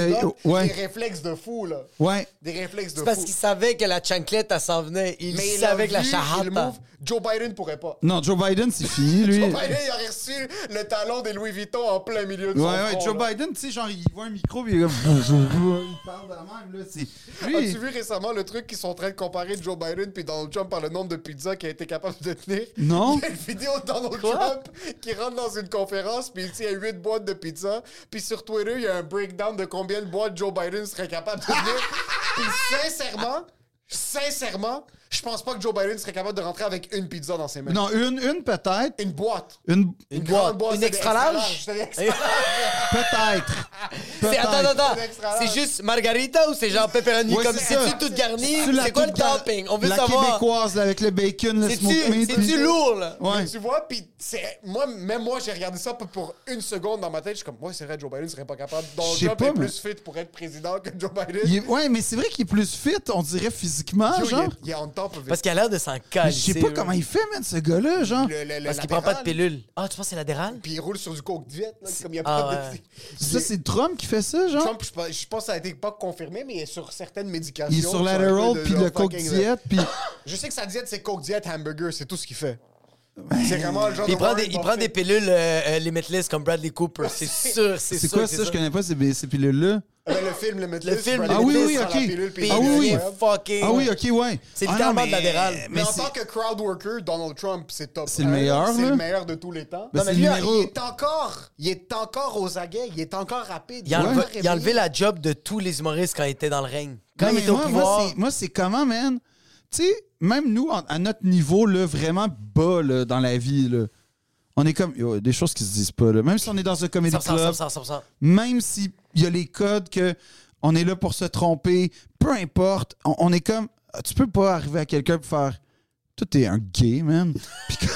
des réflexes de fou, là. Ouais. Des réflexes de fou. Parce qu'il savait que la chanclette, elle s'en venait. Il savait que la charrette. Joe Biden pourrait pas. Non, Joe Biden, c'est fini, lui. Joe Biden, il aurait reçu le talon des Louis Vuitton en plein milieu de son front. Joe Biden, tu sais, genre, il voit un micro, puis il est comme... il parle de la même, là. As-tu vu récemment le truc qu'ils sont en train de comparer Joe Biden puis Donald Trump par le nombre de pizzas qu'il a été capable de tenir? Non. Il y a une vidéo de Donald Trump qui rentre dans une conférence, puis il tient 8 boîtes de pizza. Puis sur Twitter, il y a un breakdown de combien de boîtes Joe Biden serait capable de tenir. Puis sincèrement, Je pense pas que Joe Biden serait capable de rentrer avec une pizza dans ses mains. Non, une peut-être. Une boîte. Une grande boîte. Une c'est extra des large? c'est des extra larges. peut-être. Attends. C'est extra large. C'est juste margarita ou c'est genre pepperoni Ouais, comme c'est c'est-tu ça. toute garnie? Tu la C'est quoi le toute gar- topping? On veut la savoir. québécoise là, avec le bacon, le smoked meat. C'est-tu lourd, là? Ouais. Mais tu vois, puis moi, j'ai regardé ça pour une seconde dans ma tête. Je suis comme, ouais, c'est vrai, Joe Biden serait pas capable. Donald Je sais Trump pas, est mais- plus fit pour être président que Joe Biden. Ouais, mais c'est vrai qu'il est plus fit, on dirait physiquement, Yo, genre. il est on top of it. Parce qu'il a l'air de s'en Mais caler. je sais pas comment il fait, man, ce gars-là, genre. Parce qu'il prend pas de pilule. Ah, tu penses que c'est l'adéral? Puis il roule sur du coke diète, là, comme il y a Ah, pas ouais. de... Ça, c'est Trump qui fait ça, genre? Trump, je pense que ça a été pas confirmé, mais il est sur certaines médications. Il est sur un l'Adderall, peu de puis genre le coke fucking- diète, puis... Je sais que sa diète, c'est coke diète, hamburger, c'est tout ce qu'il fait. C'est vraiment le genre Puis de il prend des pilules Limitless comme Bradley Cooper. C'est sûr, C'est sûr quoi que ça? Je connais pas ces pilules-là. Le film, Le film, Ah oui, oui, Limitless, ok. prend la pilule, puis Ah il oui, oui. est fucking. Ah oui, ok, ouais. C'est Ah non, littéralement mais- de l'adéral. Mais en c'est- tant que crowd worker, Donald Trump, c'est top. C'est le 1, meilleur, C'est là. le meilleur de tous les temps. Ben, Non, c'est mais le lui, numéro- il est encore aux aguets, il est encore rapide. Il a enlevé la job de tous les humoristes quand il était dans le règne. Quand Non, il mais était au pouvoir. moi, c'est comment, man? Tu sais, même nous, à notre niveau, là, vraiment bas là, dans la vie, là, on est comme... Yo, des choses qui se disent pas, là. Même si on est dans un comedy club, 100%. même s'il y a les codes que on est là pour se tromper, peu importe, on est comme... Tu peux pas arriver à quelqu'un et faire... Toi, t'es un gay, man. Puis que-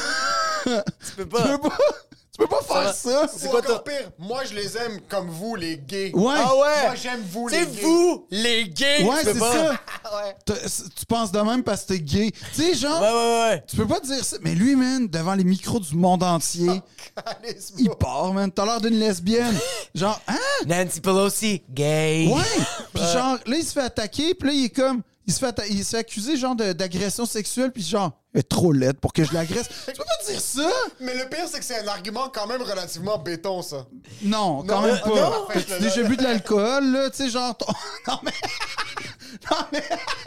Tu peux pas. tu peux pas faire ça. C'est quoi ton pire? Moi, je les aime comme vous, les gays. Ouais. Ah ouais? Moi, j'aime vous, les C'est gays. vous, les gays. Ouais, tu peux c'est pas. ça. Ouais. Tu penses de même parce que t'es gay. Tu sais, genre... Ouais. Tu peux pas dire ça. Mais lui, man, devant les micros du monde entier, Alice, il bro. part, man. T'as l'air d'une lesbienne. Genre, hein? Nancy Pelosi, gay. Ouais. Puis genre, là, il se fait attaquer. Puis là, il est comme... Il se fait accuser, genre, d'agression sexuelle. Puis genre, elle est trop laide pour que je l'agresse. Tu peux pas dire ça? Mais le pire, c'est que c'est un argument quand même relativement béton, ça. Non, quand Non, même pas. non. T'as déjà bu de l'alcool, là? Tu sais, genre... Non, mais... Non, mais...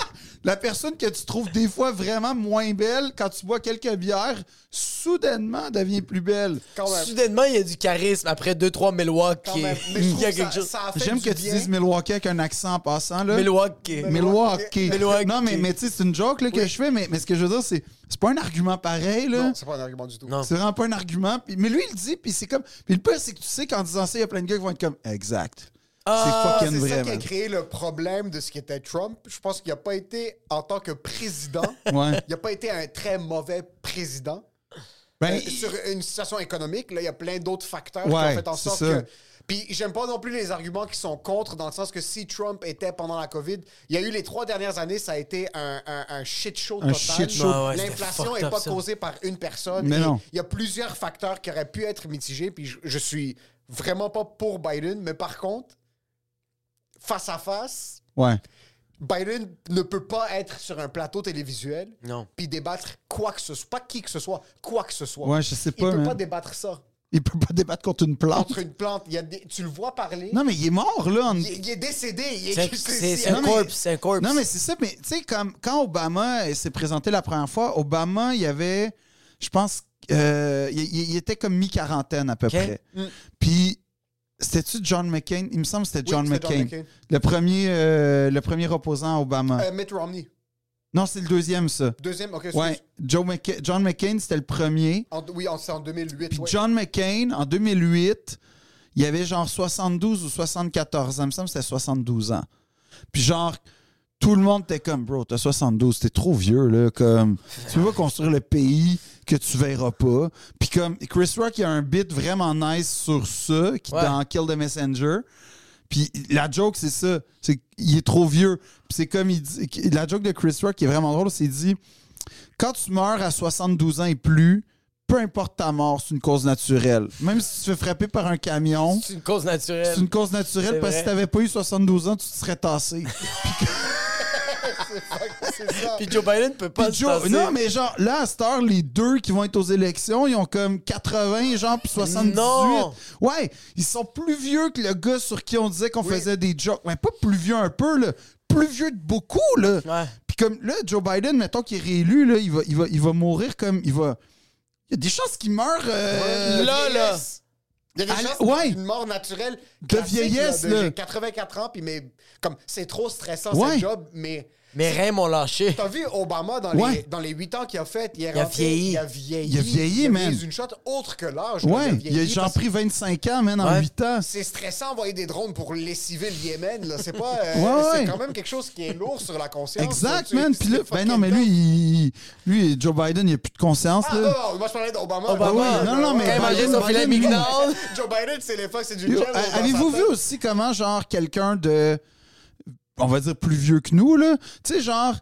La personne que tu trouves des fois vraiment moins belle, quand tu bois quelques bières, soudainement devient plus belle. Quand même. Soudainement, il y a du charisme après 2-3 Milwaukee. Quand même. Mais je Il trouve y a que quelque chose. ça a fait J'aime du que tu bien. dises Milwaukee avec un accent en passant, là. Milwaukee. Milwaukee. Milwaukee. Non, mais tu sais, c'est une joke là, que je fais, mais ce que je veux dire, c'est pas un argument pareil, là. Non, c'est pas un argument du tout. Non. C'est vraiment pas un argument. Mais lui, il le dit, puis c'est comme... Puis le pire, c'est que tu sais qu'en disant ça, il y a plein de gars qui vont être comme... Exact. Ah, c'est fucking C'est ça vrai, qui a man. créé le problème de ce qui était Trump. Je pense qu'il n'a pas été, en tant que président, Ouais. il n'a pas été un très mauvais président. Ben, Sur une situation économique, là, il y a plein d'autres facteurs qui Ouais, ont fait en c'est sorte ça. que... Puis j'aime pas non plus les arguments qui sont contre, dans le sens que si Trump était pendant la COVID, il y a eu les 3 dernières années, ça a été un shit show Un total. shit show. Ah ouais, c'était L'inflation fucked n'est up, pas ça. causée par une personne. Mais Et non. il y a plusieurs facteurs qui auraient pu être mitigés, puis je suis vraiment pas pour Biden, mais par contre, face à face, Ouais. Biden ne peut pas être sur un plateau télévisuel Non. puis débattre quoi que ce soit, pas qui que ce soit, quoi que ce soit. Ouais, je sais Il pas, peut man. pas débattre ça Il peut pas débattre contre une plante. contre une plante. Tu le vois parler. Non, mais il est mort, là. Il est décédé. C'est Non, un mais- corpse, c'est un corpse. Non, mais c'est ça. Mais tu sais, comme quand Obama s'est présenté la première fois, Obama, il y avait, je pense, il était comme mi-quarantaine à peu près. Puis, c'était-tu John McCain? Il me semble que c'était John c'était John McCain. McCain. Le premier opposant à Obama. Mitt Romney. Non, c'est le deuxième, ça. Deuxième, ok. Ouais. John McCain, c'était le premier. Oui, c'est en 2008. Puis ouais. John McCain, en 2008, il avait genre 72 ou 74 ans. Il me semble que c'était 72 ans. Puis genre, tout le monde était comme, bro, t'as 72, t'es trop vieux, là. Comme, tu veux pas construire le pays que tu verras pas. Puis comme, Chris Rock, il a un bit vraiment nice sur ça, dans Kill the Messenger. Puis la joke, c'est ça. C'est qu'il est trop vieux. Puis c'est comme il dit. La joke de Chris Rock qui est vraiment drôle, c'est qu'il dit quand tu meurs à 72 ans et plus, peu importe ta mort, c'est une cause naturelle. Même si tu te fais frapper par un camion, C'est une cause naturelle. c'est une cause naturelle C'est parce que vrai. si t'avais pas eu 72 ans, tu te serais tassé. C'est ça. Puis Joe Biden peut pas Puis se Joe- tasser. non, mais genre, là, à cette heure, les deux qui vont être aux élections, ils ont comme 80, genre, puis 78. Non! Ouais, ils sont plus vieux que le gars sur qui on disait qu'on Oui. faisait des jokes. Mais pas plus vieux un peu, là. Plus vieux de beaucoup, là. Ouais. Puis comme, là, Joe Biden, mettons qu'il est réélu, là, il va mourir comme... Il y a des chances qu'il meure... Là. Il y a des Ah, chances ouais. d'une mort naturelle De classique, vieillesse, là. là. J'ai 84 ans, puis mais comme c'est trop stressant, Ouais. ce job, mais Mes reins m'ont lâché. T'as vu Obama dans Ouais. les 8 ans qu'il a fait, il a vieilli. Il a vieilli. Il a vieilli, man. Une shot autre que l'âge. là. Ouais, il a vieilli genre parce- pris 25 ans, man, en Ouais. 8 ans. C'est stressant d'envoyer des drones pour lessiver le Yémen. Là. C'est pas. Ouais, c'est ouais. quand même quelque chose qui est lourd sur la conscience. Exact, Tu- man. tu- Puis là, c'est ben non, mais lui, Joe Biden, il a plus de conscience, Ah, là. non, moi je parlais d'Obama. Obama. oui, non, mais Quand il mangeait Biden, son filet Biden, McDonald's. Joe Biden, c'est les fois, c'est du Yo, gel. dans avez-vous sa vu tête. aussi comment, genre, quelqu'un de, on va dire, plus vieux que nous, là, tu sais, genre,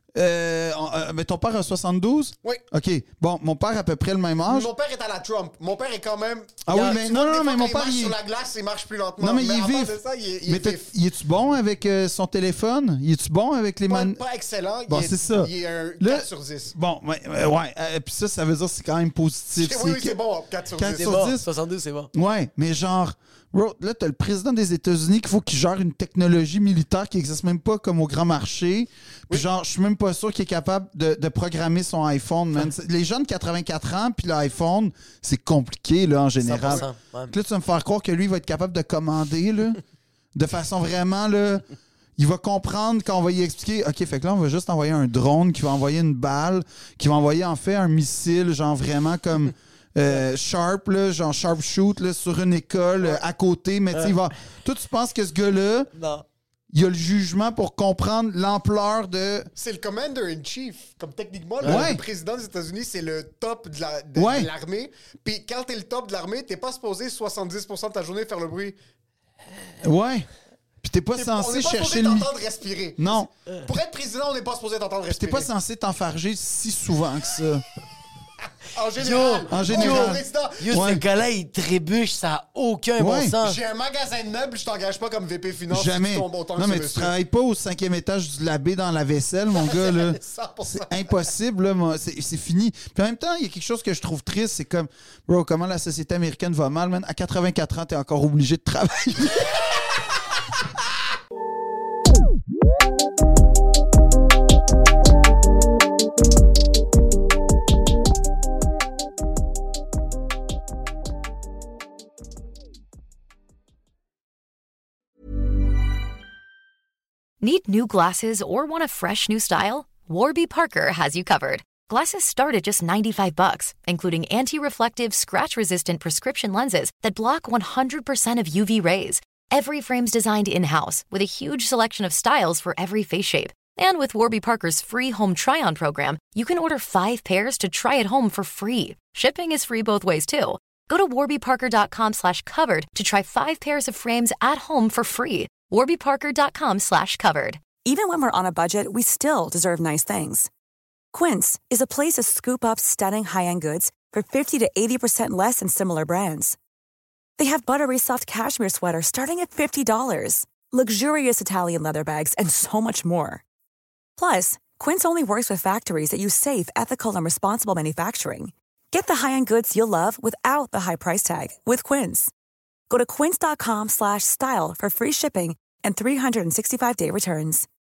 mais ton père a 72? Oui. OK. Bon, mon père a à peu près le même âge. Mon père est à la Trump. Mon père est quand même. Ah il oui, a- mais tu non, vois, non, des mais fois, mon quand père, il marche il- sur la glace, il marche plus lentement. Non, mais il à est part vif. de ça, il Mais est vif. il est-tu bon avec son téléphone? Il est-tu bon avec les Pas excellent. Bon, il est, c'est ça. Il est un Là- 4 sur 10. Bon, ouais. Puis ça veut dire que c'est quand même positif. Oui, c'est bon, 4 sur 10. 4 C'est sur bon. 10. 62, c'est bon. Ouais, mais genre, bro, là, t'as le président des États-Unis qu'il faut qu'il gère une technologie militaire qui n'existe même pas comme au grand marché. Puis genre, je suis même pas sûr qu'il est capable de programmer son iPhone, man. Les jeunes de 84 ans, puis l'iPhone, c'est compliqué, là, en général. 100%, ouais. Puis là, tu vas me faire croire que lui, il va être capable de commander, là, de façon vraiment, là... Il va comprendre quand on va y expliquer, OK, fait que là, on va juste envoyer un drone qui va envoyer une balle, qui va envoyer, en fait, un missile, genre vraiment comme... sharp, là, genre sharpshoot là, sur une école à côté, mais tu sais, il va. Toi, tu penses que ce gars-là, Non. il a le jugement pour comprendre l'ampleur de. C'est le commander-in-chief. Comme techniquement, Ouais. le président des États-Unis, c'est le top de Ouais. l'armée. Puis quand t'es le top de l'armée, t'es pas supposé 70% de ta journée faire le bruit. Ouais. Puis t'es pas On censé n'est pas chercher supposé le. t'entendre respirer. Non. Pour être président, on n'est pas supposé t'entendre T'es respirer. pas censé t'enfarger si souvent que ça. En général. en général. Oh, président, Yo, Ouais. ce gars-là, il trébuche, ça n'a aucun Ouais. bon sens. j'ai un magasin de meubles, je t'engage pas comme VP Finance. Jamais. Si tu tombes autant Non, que mais ce tu monsieur. travailles pas au 5e étage du labé dans la vaisselle, mon gars, là. 100%. C'est impossible, là. C'est fini. Puis en même temps, il y a quelque chose que je trouve triste, c'est comme, bro, comment la société américaine va mal, man. À 84 ans, t'es encore obligé de travailler. Need new glasses or want a fresh new style? Warby Parker has you covered. Glasses start at just $95, including anti-reflective, scratch-resistant prescription lenses that block 100% of UV rays. Every frame's designed in-house with a huge selection of styles for every face shape. And with Warby Parker's free home try-on program, you can order 5 pairs to try at home for free. Shipping is free both ways, too. Go to warbyparker.com/covered to try 5 pairs of frames at home for free. warbyparker.com/covered. Even when we're on a budget, we still deserve nice things. Quince is a place to scoop up stunning high-end goods for 50 to 80% less than similar brands. They have buttery soft cashmere sweaters starting at $50, luxurious Italian leather bags, and so much more. Plus, Quince only works with factories that use safe, ethical, and responsible manufacturing. Get the high-end goods you'll love without the high price tag with Quince. Go to quince.com/style for free shipping and 365-day returns.